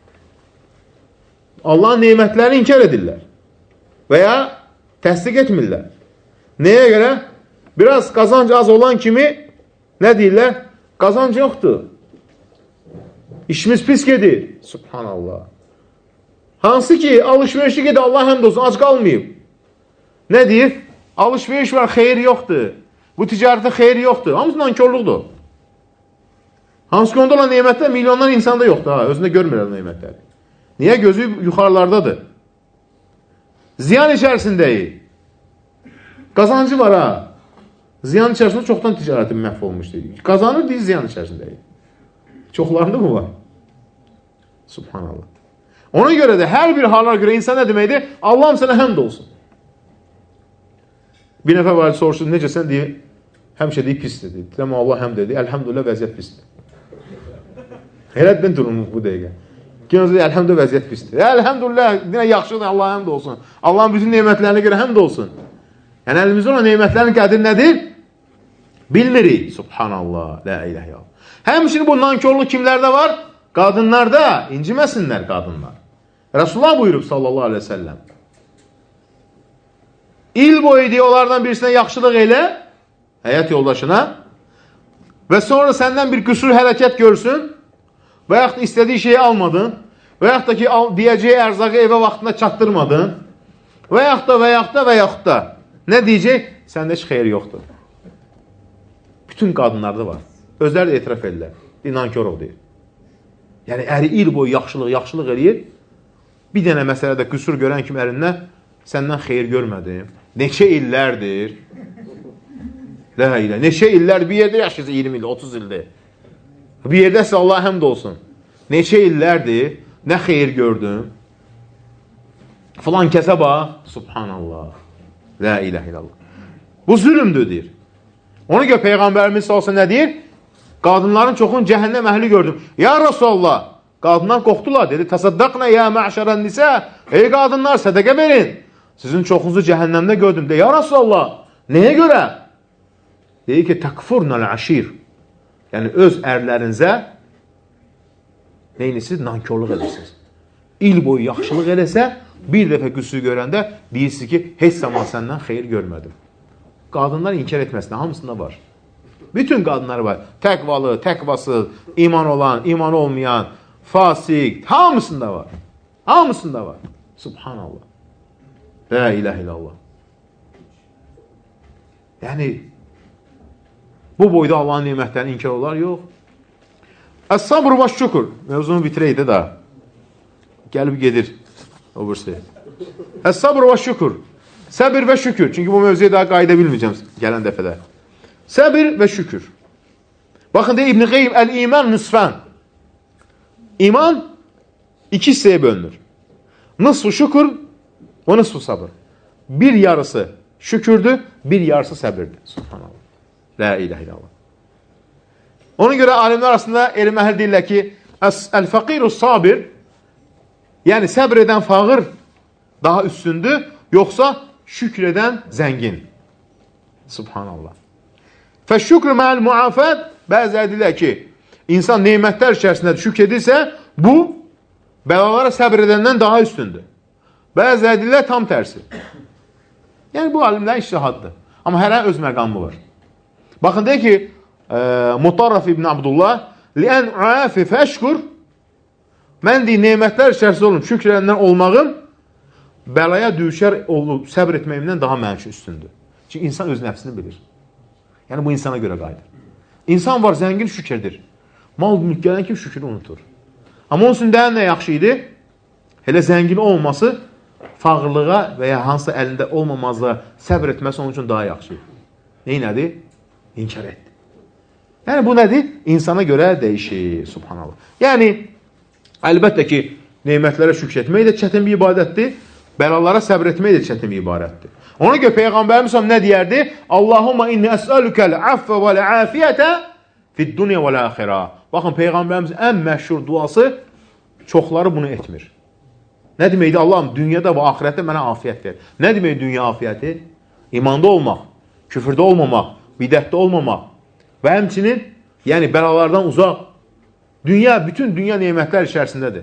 Speaker 1: Allahın neymətlərini inkar edirlər. Və ya təsdiq etmirlər. Nəyə görə? Biraz qazanc az olan kimi nə deyirlər? Qazanc yoxdur. İşimiz pis gedir. Subhanallah. Hansı ki, alışverişi gedir, Allah həmd olsun, ac qalmayıb. Nə deyir? Alışveriş var, xeyir yoxdur. Bu ticarətdə xeyir yoxdur. Hamısı nankörlükdür. Hansı ki, onda olan neymətlər milyonlar insanda yoxdur. Ha, özündə görmürlər neymətləri. Niyə? Gözü yuxarılardadır. Ziyan içərisindəyik. Qazancı var ha. Ziyan içərisində çoxdan ticarətin məhv olmuşdur. Qazanır, deyil, ziyan içərisindəyik. Çoxlarında mı var? Subhanallah. Ona görə də hər bir hallara görə insan nə deməkdir? Allahım sənə həmd olsun. Bir nəfər var, soruşdur, necəsən deyir, həmişə deyir, pisdir. Deyir, Allah həmd edir, əlhəmdülillah vəziyyət pisdir. Elə ben durumu bu dəqiqə. Gözlə, əlhəmdülillah vəziyyət pisdir. Əlhəmdülillah, dinə yaxşıdır, Allah həmd olsun. Allahın bütün neymətlərinə görə həmd olsun. Yəni, əlimizdə olan neymətlərin qədri nədir? Bilmirik. Subhanallah, la ilahe illallah. Həmçinin bu nankörlük kimlərdə var? Qadınlarda, inciməsinlər qadınlar. Resulullah buyurub sallallahu aleyhi ve sellem. İl boyu deyə onlardan birisinə yaxşılıq elə, həyat yoldaşına, və sonra səndən bir qüsur hərəkət görsün, və yaxud da istədiyi şeyi almadın, və yaxud da ki, deyəcəyi ərzağı evə vaxtında çatdırmadın, və yaxud da, və yaxud da, və yaxud da, nə deyəcək? Səndə heç xeyir yoxdur. Bütün qadınlarda var. Özləri də etiraf edirlər. İnankör ol deyir. Yəni, əri il boyu yaxşılıq, yaxşılıq eləyir, bir dənə məsələdə qüsur görən kimi ərindən, səndən xeyir görmədim. Neçə illərdir? Lə ilə. Neçə illər bir yerdə yaşayırsa iyirmi il, otuz ildir. Bir yerdəsə Allah həmd olsun. Neçə illərdir? Nə xeyir gördüm? Falan kəsə bax. Subhanallah. Lə iləh illallah. Bu zülümdür, deyir. Ona görə Peyğəmbərimiz olsa nə deyir? Qadınların çoxun cəhənnəm əhli gördüm. Ya Rasulallah, qadınlar qorxdular, dedi. Təsaddaqna ya mə'şərən nisə. Ey qadınlar, sədəqə verin. Sizin çoxunuzu cəhənnəmdə gördüm. De, ya Rasulallah, nəyə görə? Deyir ki, təkfurnəl əşir. Yəni, öz ərlərinizə neynisiz? Nankörlük edirsiniz. İl boyu yaxşılıq eləsə, bir dəfə qüsur görəndə deyirsiniz ki, heç zaman səndən xeyir görmədim. Qadınlar inkar etməsinə, hamısında var. Bütün qadınlar var. Təqvalı, təqvasız, iman olan, iman olmayan, fasik, hamısında var. Hamısında var. Subhanallah. La ilahe illallah. Yəni, bu boyda Allahın nemətlərini inkar olar, yox. Əs-sabr və şükür. Mövzunu bitirəydi də. Gəlib gedir. O birisi. Əs-sabr və şükür. Səbir və şükür. Çünki bu mövzuya daha qayıda bilməyəcəm gələn dəfədə. Səbir və şükür. Baxın, deyir İbn-i Qeym, əl-iman nüsfən. İman iki hissəyə bölünür. Nısfu şükür və nısfu sabır. Bir yarısı şükürdür, bir yarısı səbirdir. Subhanallah. La ilahe illallah. Ona görə alimlər arasında elm əhli deyirlər ki, əl-fəqirus sabir, yəni səbr edən fağır daha üstündür, yoxsa şükür edən zəngin. Subhanallah. Fəşşükrü mə'l muafət, bəzilər deyirlər ki, insan neymətlər içərisində şükür edirsə, bu, bəlalara səbr edəndən daha üstündür. Bəzilər deyirlər tam tərsi. Yəni, bu alimlərin iştihaddır. Amma hərə öz məqamı var. Baxın, deyir ki, e, Mutarraf ibn Abdullah, لِأَنْ عَافِ فَشْكُرْ mən deyir, neymətlər içərisində olum, şükür edəndən olmağım, bəlaya düşər olub, səbr etməyimdən daha mənim üçün üstündür. Çünki insan öz nəfsini bilir. Yəni, bu insana görə qayıdır. İnsan var, zəngin şükürdir. Mal mülk gələn kim şükürü unutur. Amma onun üçün də nə yaxşı idi? Elə zəngin olması, fağırlığa və ya hansısa əlində olmamazlığa səbr etməsi onun üçün daha yaxşı. Ney nədir? İnkar etdi. Yəni, bu nədir? İnsana görə dəyişir. Subhanallah. Yəni, əlbəttə ki, neymətlərə şükür etmək də çətin bir ibadətdir. Bəlalara səbr etmək də çətin bir ibadətdir. Ona görə Peyğəmbərimiz nə deyərdi? Allahumma inni əsəlükəl əffə və lə'afiyyətə fid-dunya və lə'axirə. Baxın, Peyğəmbərimiz ən məşhur duası çoxları bunu etmir. Nə deməkdir? Allahım, dünyada və axirətdə mənə afiyyət ver. Nə deməkdir dünya afiyyəti? İmanda olmaq, küfürdə olmamaq, bidətdə olmamaq və həmçinin, yəni bəlalardan uzaq. Dünya, bütün dünya nemətlər içərisindədir.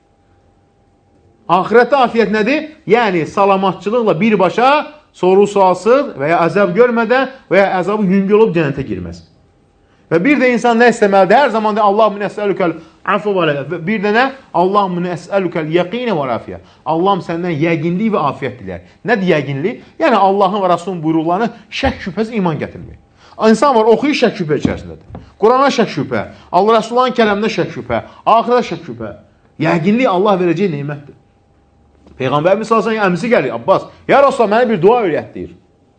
Speaker 1: Ahirətdə afiyyət nədir? Yəni, salamatçılıqla birbaşa soru-sualsız və ya əzab görmədən və ya əzabı yüngül olub cənnətə girməz. Və bir də insan nə istəməlidir? Hər zaman da Allahümün əsəlükəl əfə və ləfə. Bir də nə? Allahümün əsəlükəl yəqinə və ləfiyə. Allahım səndən yəqinlik və afiyyət dilər. Nədir yəqinlik? Yəni, Allahın və Rasulun buyruqlarını şək şübhəsi iman gətirmək. İnsan var, oxuyur şək şübhə içərisindədir. Qurana şək şübhə, Allah Rasulun kələmdə şək şübhə, axirə şək şübhə. Yəqinlik Allah verəcək neymətdir. Peyğəmbərimiz salsan əmisi gəlir, Abbas, ya Rasulullah, mənə bir dua öyrət, deyir.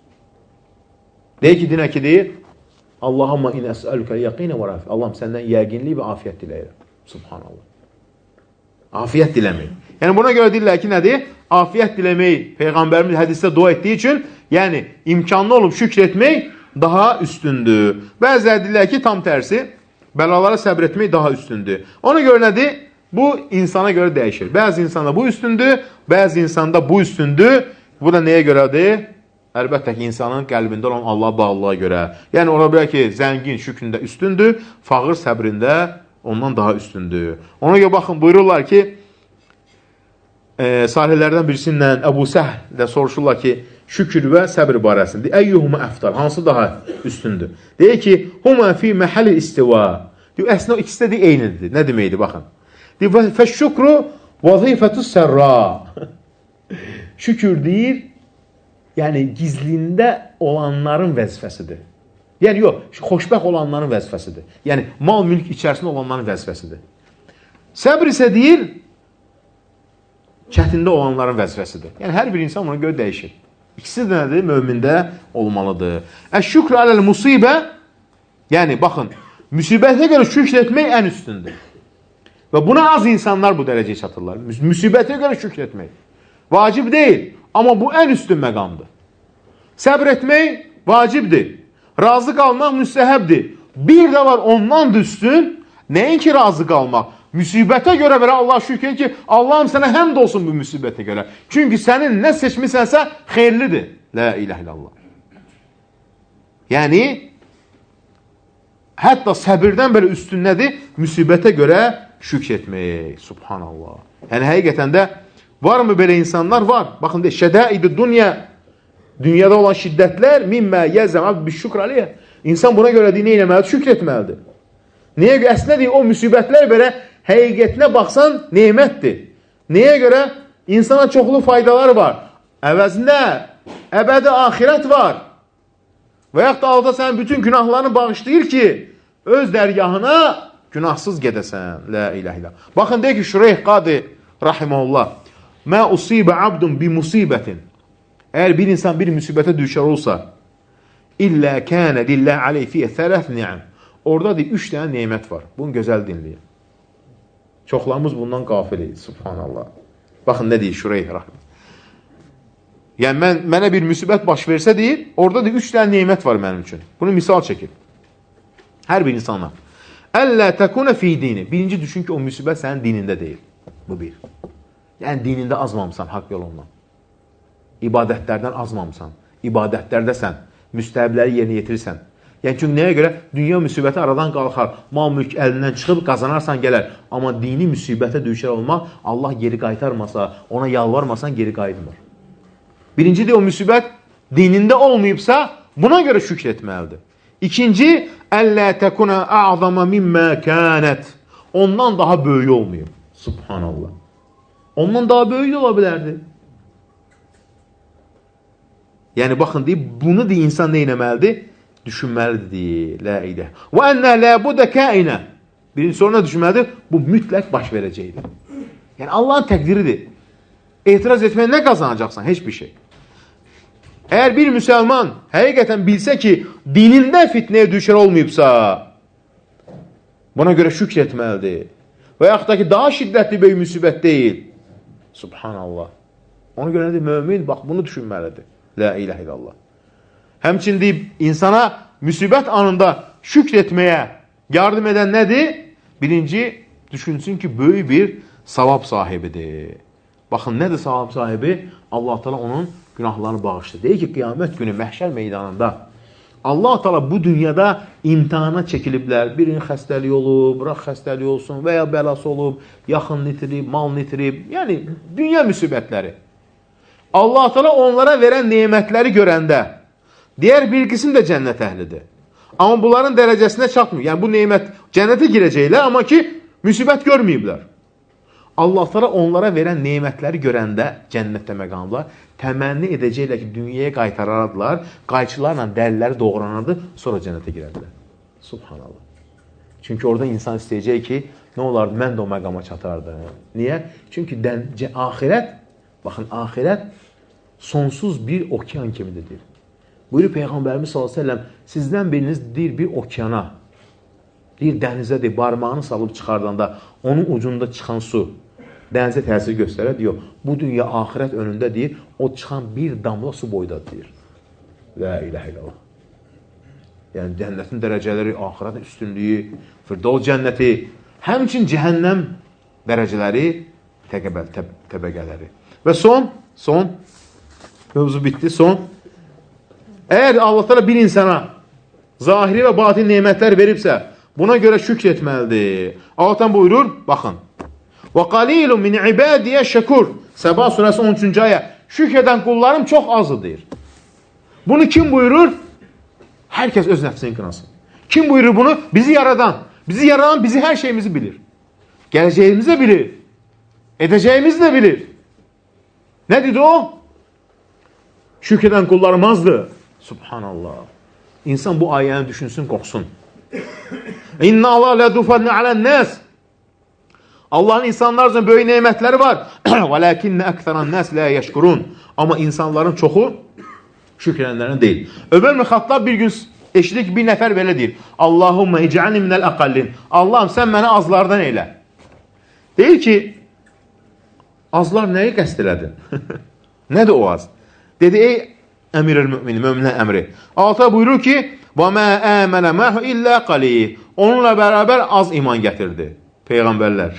Speaker 1: Deyir ki, dinə ki, deyir, Allahumma in əsəlükə yəqinə və rəfi. Allahım, səndən yəqinlik və afiyyət diləyirəm. Subhanallah. Afiyyət diləmək. Yəni, buna görə deyirlər ki, nədir? Afiyyət diləmək, Peyğəmbərimiz hədisdə dua etdiyi üçün, yəni, imkanlı olub şükür etmək daha üstündür. Bəzilər deyirlər ki, tam tərsi, bəlalara səbr etmək daha üstündür. Ona görə nədir? Bu, insana görə dəyişir. Bəzi insanda bu üstündür, bəzi insanda bu üstündür. Bu da nəyə görədir? Əlbəttə ki, insanın qəlbində olan Allah bağlılığa görə. Yəni, ona bilər ki, zəngin şükründə üstündür, fağır səbrində ondan daha üstündür. Ona görə baxın, buyururlar ki, e, salihlərdən birisindən Əbu Səhl də soruşurlar ki, şükür və səbr barəsində. Əyyuhuma əftar, hansı daha üstündür? Deyir ki, huma fi məhəli istiva. Deyir, əslində o ikisi də eynidir. Nə deməkdir, baxın. Deyir, fəşşükru vazifətus sərra. Şükür deyir, yəni gizlində olanların vəzifəsidir. Yəni, yox, xoşbəxt olanların vəzifəsidir. Yəni, mal mülk içərisində olanların vəzifəsidir. Səbr isə deyir, çətində olanların vəzifəsidir. Yəni, hər bir insan buna görə dəyişir. İkisi də nədir? Mömində olmalıdır. Əş-şükrü aləl musibə, yəni, baxın, müsibətə görə şükür etmək ən üstündür. Və buna az insanlar bu dərəcəyə çatırlar. Müsibətə görə şükür etmək. Vacib deyil, amma bu ən üstün məqamdır. Səbr etmək vacibdir. Razı qalmaq müstəhəbdir. Bir də var ondan da üstün, nəinki razı qalmaq. Müsibətə görə belə Allah şükür ki, Allahım sənə həmd olsun bu müsibətə görə. Çünki sənin nə seçmisənsə xeyirlidir. La ilahe illallah. Yəni, hətta səbirdən belə üstün nədir? Müsibətə görə şükür etmək. Subhanallah. Yəni, həqiqətən də varmı belə insanlar? Var. Baxın, de, şədəid-i dünya, dünyada olan şiddətlər, mimmə yəzəməb bir şükr aliyyə. İnsan buna görə deyil, nə eləməlidir? Şükür etməlidir. Niyə görə? Əslində deyil, o müsibətlər belə həqiqətinə baxsan, neymətdir. Niyə görə? insana çoxlu faydalar var. Əvəzində əbədi axirət var. Və yaxud da Allah sənin bütün günahlarını bağışlayır ki, öz dərgahına günahsız gedəsən. La ilahe illallah. Baxın, deyir ki, Şureyh Qadi rahimehullah, mə usibə abdun bi musibətin. Əgər bir insan bir müsibətə düşər olsa, illə kənə lillə aleyfiyyə thələth ni'əm. Orada deyir, üç dənə neymət var. Bunu gözəl dinləyin. Çoxlarımız bundan qafiliyiz. Subhanallah. Baxın, nə deyir Şureyh rahimehullah. Yəni, mən, mənə bir müsibət baş versə deyir, orada da üç dənə neymət var mənim üçün. Bunu misal çəkir. Hər bir insana. Əllə təkunə fi dini. Birinci düşün ki, o müsibət sənin dinində deyil. Bu bir. Yəni, dinində azmamısan haqq yolundan. İbadətlərdən azmamısan. İbadətlərdəsən. Müstəhəbləri yerinə yetirirsən. Yəni, çünki nəyə görə? Dünya müsibəti aradan qalxar. Mal mülk əlindən çıxıb qazanarsan gələr. Amma dini müsibətə düşər olmaq, Allah geri qaytarmasa, ona yalvarmasan geri qayıtmır. Birinci de o müsibət dinində olmayıbsa, buna görə şükr etməlidir. İkinci, əllə təkuna a'zama mimmə kənət. Ondan daha böyük olmayıb. Subhanallah. Ondan daha böyük də ola bilərdi. Yəni, baxın, deyib, bunu deyib, insan nə eləməlidir? Düşünməlidir, deyib, lə iləh. Və ənə lə bu da kəinə. Birinci sonra düşünməlidir, bu mütləq baş verəcəkdir. Yəni, Allahın təqdiridir. Etiraz etməyə nə qazanacaqsan? Heç bir şey. Əgər bir müsəlman həqiqətən bilsə ki, dinində fitnəyə düşər olmayıbsa, buna görə şükr etməlidir. Və yaxud da ki, daha şiddətli böyük müsibət deyil. Subhanallah. Ona görə nədir? Mömin, bax, bunu düşünməlidir. La ilahe illallah. Həmçin deyib, insana müsibət anında şükr etməyə yardım edən nədir? Birinci, düşünsün ki, böyük bir savab sahibidir. Baxın, nədir savab sahibi? Allah Teala onun günahlarını bağışdır. Deyir ki, qiyamət günü məhşər meydanında Allah Teala bu dünyada imtihana çəkiliblər. Birinin xəstəliyi olub, bırax xəstəliyi olsun və ya bəlası olub, yaxın nitirib, mal nitirib. Yəni, dünya müsibətləri. Allah Teala onlara verən nemətləri görəndə, digər bir qism də cənnət əhlidir. Amma bunların dərəcəsinə çatmıyor. Yəni, bu nemət cənnətə girəcəklər, amma ki, müsibət görməyiblər. Allah Teala onlara verən nemətləri görəndə, cənnətdə məqamlar, təmənni edəcəklər ki, dünyaya qaytarardılar, qayçılarla dəliləri doğranardı, sonra cənnətə girərdilər. Subhanallah. Çünki orada insan istəyəcək ki, nə olardı, mən də o məqama çatardı. Niyə? Çünki dən, ahirət, baxın, ahirət sonsuz bir okean kimidir. Buyurur Peyğəmbərimiz sallallahu əleyhi və səlləm, sizdən biriniz deyir bir okeana, deyir dənizə deyir, barmağını salıb çıxardanda, onun ucunda çıxan su, dənizə təsir göstərər, deyir, bu dünya ahirət önündə deyir, o çıxan bir damla su boyda deyir. La ilahe illallah. Yəni, cənnətin dərəcələri, ahirətin üstünlüyü, Firdevs cənnəti, həmçin cəhənnəm dərəcələri, təbəqələri. Və son, son, mövzu bitdi, son. Əgər Allah Teala bir insana zahiri və batin nemətlər veribsə, buna görə şükr etməlidir. Allah buyurur, baxın. Və qalilun min ibadiyə şəkur. Səba surəsi on üçüncü ayə. Şükr edən qullarım çox azdır, deyir. Bunu kim buyurur? Hər kəs öz nəfsini qınasın. Kim buyurur bunu? Bizi yaradan. Bizi yaradan bizi hər şeyimizi bilir. Gələcəyimizi də bilir. Edəcəyimizi də bilir. Nə dedi o? Şükr edən qullarım azdır. Subhanallah. İnsan bu ayəni düşünsün, qorxsun. İnna Allah lədufanni alən nəs. Allahın insanlar üçün böyük neymətləri var. Və ləkinnə əktəran nəs lə yəşkurun. Amma insanların çoxu şükr edənlərin deyil. Ömər ibn Xattab bir gün eşidir ki, bir nəfər belə deyir. Allahumma ic'alni minəl əqallin. Allahım, sən mənə azlardan eylə. Deyir ki, azlar nəyi qəsd elədin? Nədir o az? Dedi, ey əmir-ül mümini, möminə əmri. Allah buyurur ki, وَمَا آمَنَ مَهُ إِلَّا قَلِيلٍ. Onunla bərabər az iman gətirdi. Peyğəmbərlər.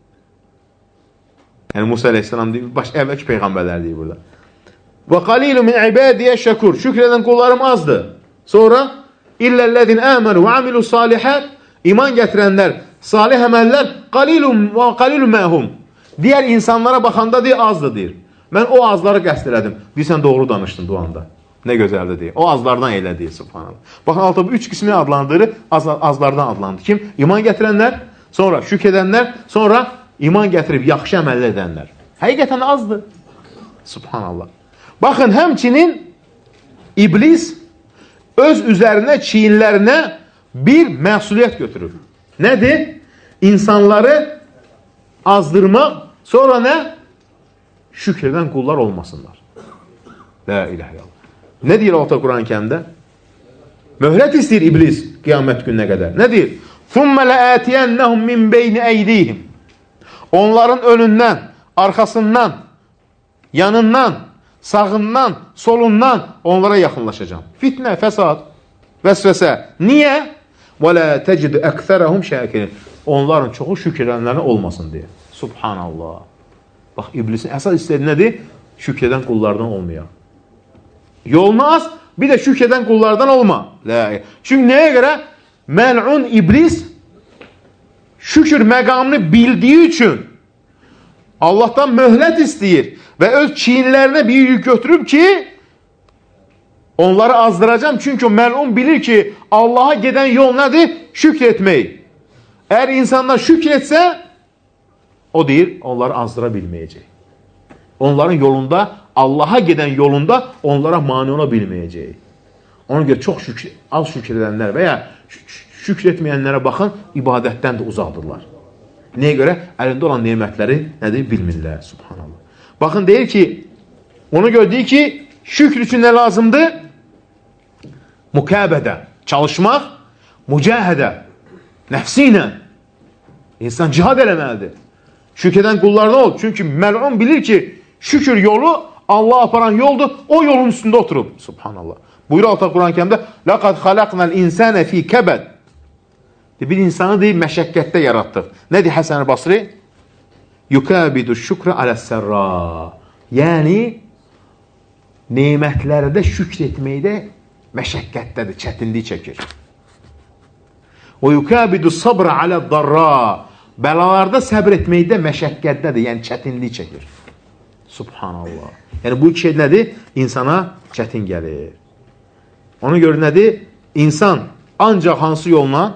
Speaker 1: Yəni Musa əleyhissalam deyir, baş əvvəlki peyğəmbərlər deyir burada. وَقَلِيلُ مِنْ عِبَادِيَ şəkur. Şükr edən qullarım azdır. Sonra إِلَّا الَّذِينَ آمَنُوا وَعَمِلُوا الصَّالِحَاتِ. İman gətirənlər, salih əməllər قَلِيلٌ مَهُمْ. Digər insanlara baxanda deyir, azdır deyir. Mən o azları qəsd elədim. Deyirsən, doğru danışdın duanda. Nə gözəldir deyir. O azlardan elə deyir, subhanallah. Baxın, altı bu üç qismini adlandırır, az, azlardan adlandır. Kim? İman gətirənlər, sonra şükr edənlər, sonra iman gətirib yaxşı əməl edənlər. Həqiqətən azdır. Subhanallah. Baxın, həmçinin iblis öz üzərinə, çiyinlərinə bir məsuliyyət götürür. Nədir? İnsanları azdırmaq, sonra nə? Şükr edən qullar olmasınlar. La ilahe illallah. Nə deyir Allah Quran-ı Kərimdə? Möhlət istəyir iblis qiyamət gününə qədər. Nə deyir? ثُمَّ لَآتِيَنَّهُمْ مِنْ بَيْنِ اَيْدِيهِمْ Onların önündən, arkasından, yanından, sağından, solundan onlara yaxınlaşacağım. Fitnə, fəsad, vəsvəsə. Niyə? وَلَا تَجِدُ أَكْثَرَهُمْ شَاكِرِينَ Onların çoxu şükr edənlərin olmasın deyə. Subhanallah. Bax, iblisin əsas istədiyi nədir? Şükr edən qullardan olmayaq. Yolunu az, bir də şükr edən qullardan olma. Çünki nəyə görə? Məl'un iblis şükür məqamını bildiyi üçün Allahdan möhlət istəyir və öz çiyinlərinə bir yük götürüb ki, onları azdıracam. Çünki o məl'un bilir ki, Allaha gedən yol nədir? Şükr etmək. Əgər insanlar şükr etsə, o deyir, onları azdıra bilməyəcək. Onların yolunda, Allaha gedən yolunda onlara mani ola bilməyəcək. Ona görə çox şükür, az şükür edənlər və ya şükür etməyənlərə baxın, ibadətdən də uzaqdırlar. Nəyə görə? Əlində olan nemətləri nədir? Bilmirlər. Subhanallah. Baxın, deyir ki, ona görə deyir ki, şükür üçün nə lazımdır? Mukabədə, çalışmaq, mücahədə, nəfsi ilə. İnsan cihad eləməlidir. Şükür edən qullar nə olur? Çünki məl'un bilir ki, şükür yolu Allah aparan yoldur, o yolun üstündə oturub. Subhanallah. Buyur Allah Quran-ı Kərimdə لَقَدْ خَلَقْنَا الْاِنْسَانَ ف۪ي كَبَدْ Bir insanı deyib, məşəqqətdə yaratdıq. Nədir Həsən-i Basri? يُكَابِدُ الشُّكْرَ عَلَى السَّرَّا Yəni, nemətlərdə şükr etməkdə məşəqqətdədir, çətinlik çəkir. وَيُكَابِدُ الصَّبْرَ عَلَى الضَّرَّا Bəlalarda səbr etməkdə məşəqqətdədir, yəni çətinlik çəkir. Subhanallah. Yəni, bu iki şey nədir? İnsana çətin gəlir. Ona görə nədir? İnsan ancaq hansı yolla?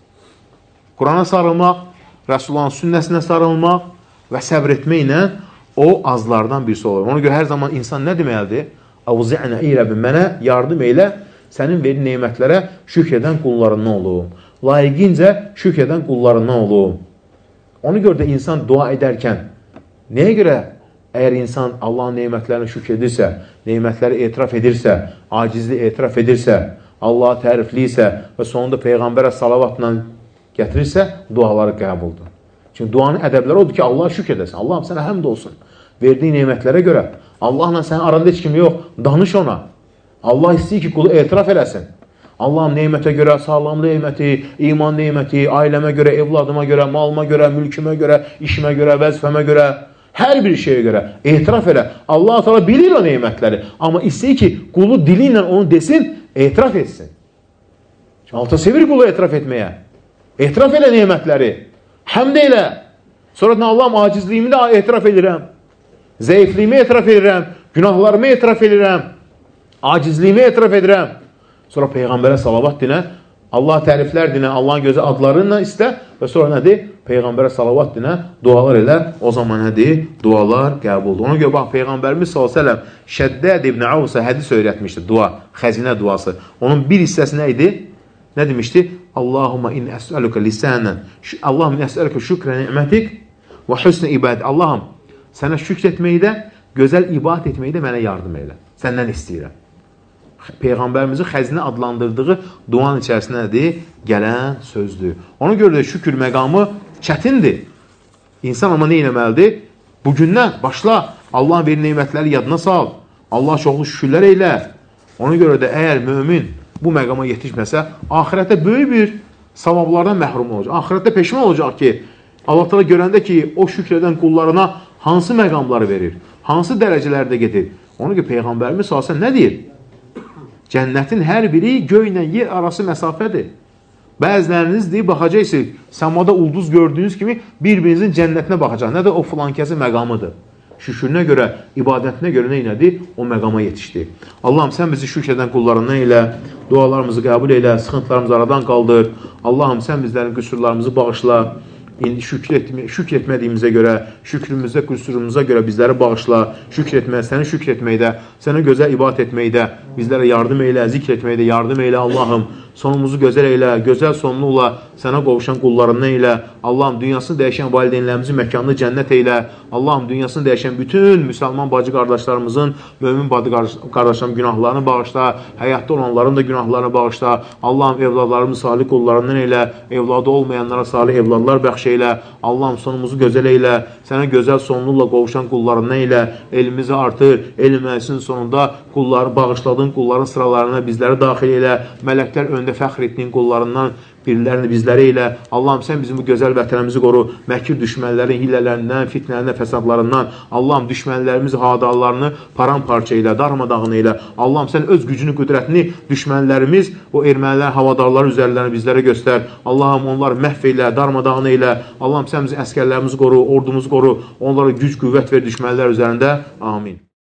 Speaker 1: Qurana sarılmaq, Rəsulullah sünnəsinə sarılmaq və səbr etməklə o azlardan birisi olur. Ona görə hər zaman insan nə deməlidir? Əvzi'nə eyrəbin, mənə yardım eylə, sənin verin neymətlərə şükr edən qullarından olum. Layiqincə şükr edən qullarından olum. Ona görə də insan dua edərkən, nəyə görə? Əgər insan Allahın neymətlərini şükr edirsə, neymətləri etiraf edirsə, acizli etiraf edirsə, Allah'a tərifliysə və sonunda Peyğəmbərə salavatla gətirirsə, duaları qəbuldur. Çünki duanın ədəbləri odur ki, Allah'a şükr edəsən. Allahım sənə həmd olsun. Verdiyi neymətlərə görə. Allahla sənin aranda heç kim yox. Danış ona. Allah istəyir ki, qulu etiraf eləsin. Allahım neymətə görə, sağlam neyməti, iman neyməti, ailəmə görə, evladıma görə, malıma görə, mülkümə görə, işimə görə, vəzifəmə görə, hər bir şeyə görə etiraf elə. Allah-u Teala bilir o neymətləri. Amma istəyir ki, qulu dili ilə onu desin, etiraf etsin. Allah sevir qulu etiraf etməyə. Etiraf elə neymətləri. Həmd elə. Sonra Allahım acizliyimi də etiraf edirəm. Zəifliyimi etiraf edirəm. Günahlarımı etiraf edirəm. Acizliyimi etiraf edirəm. Sonra Peyğəmbərə salavat dinə. Allah təriflər dinə. Allahın gözü adlarıyla istə. Və sonra nədir? Peyğəmbərə salavat dinə. Dualar elə. O zaman nədir? Dualar qəbuldur. Ona görə bax, Peyğəmbərimiz sallallahu əleyhi və səlləm Şəddəd ibn Avsə hədis öyrətmişdi. Dua, xəzinə duası. Onun bir hissəsi nə idi? Nə demişdi? Allahumma in əs'aluka lisanan. Allahumma in əs'aluka şükra ni'mətik və husn ibadet. Allahım, sənə şükr etməkdə, gözəl ibadət etməkdə mənə yardım elə. Səndən istəyirəm. Peyğəmbərimizin xəzinə adlandırdığı duanın içərisindədir, gələn sözdür. Ona görə də şükür məqamı çətindir. İnsan amma nə eləməlidir? Bugündən başla, Allahın verin neymətləri yadına sal. Allah çoxlu şükürlər eylə. Ona görə də əgər mömin bu məqama yetişməsə, axirətdə böyük bir savablardan məhrum olacaq. Axirətdə peşman olacaq ki, Allah Teala görəndə ki, o şükr edən qullarına hansı məqamları verir, hansı dərəcələrdə gedir. Ona görə Peyğəmbərimiz sallallahu əleyhi və səlləm nə deyir? Cənnətin hər biri göylə yer arası məsafədir. Bəziləriniz deyib, baxacaqsınız, səmada ulduz gördüyünüz kimi bir-birinizin cənnətinə baxacaq. Nədir? O filankəsi məqamıdır. Şükürünə görə, ibadətinə görə nə elədi? O məqama yetişdi. Allahım, sən bizi şükr edən qullarından elə, dualarımızı qəbul elə, sıxıntılarımızı aradan qaldır. Allahım, sən bizlərin qüsurlarımızı bağışla. indi şükür, etmə, şükür etmədiyimizə görə, şükrümüzdə, qüsurumuza görə bizləri bağışla, şükür etməyə, səni şükür etməkdə, sənə gözəl ibadət etməkdə, bizlərə yardım eylə, zikr etməkdə yardım eylə Allahım. Sonumuzu gözəl eylə, gözəl sonluqla sənə qovuşan qullarından eylə. Allahım, dünyasını dəyişən valideynlərimizin məkanını cənnət eylə. Allahım, dünyasını dəyişən bütün müsəlman bacı qardaşlarımızın, mömin bacı qardaşlarımın günahlarını bağışla, həyatda olanların da günahlarını bağışla. Allahım, evladlarımız salih qullarından eylə, evladı olmayanlara salih evladlar bəxş eylə. Allahım, sonumuzu gözəl eylə, sənə gözəl sonluqla qovuşan qullarından eylə. Elimizi artır, elm məclisinin sonunda qulları bağışladığın qulların sıralarına bizləri daxil eylə. Mələklər öndə fəxr etdiyin qullarından birilərini bizləri ilə. Allahım, sən bizim bu gözəl vətənimizi qoru. Məkir düşmənlərin hilələrindən, fitnələrindən, fəsadlarından. Allahım, düşmənlərimiz hadalarını paramparça ilə, darmadağın ilə. Allahım, sən öz gücünü, qüdrətini düşmənlərimiz, o ermənilər, havadarları üzərlərini bizlərə göstər. Allahım, onları məhv ilə, darmadağın ilə. Allahım, sən bizim əskərlərimizi qoru, ordumuzu qoru. Onlara güc, qüvvət ver düşmənlər üzərində. Amin.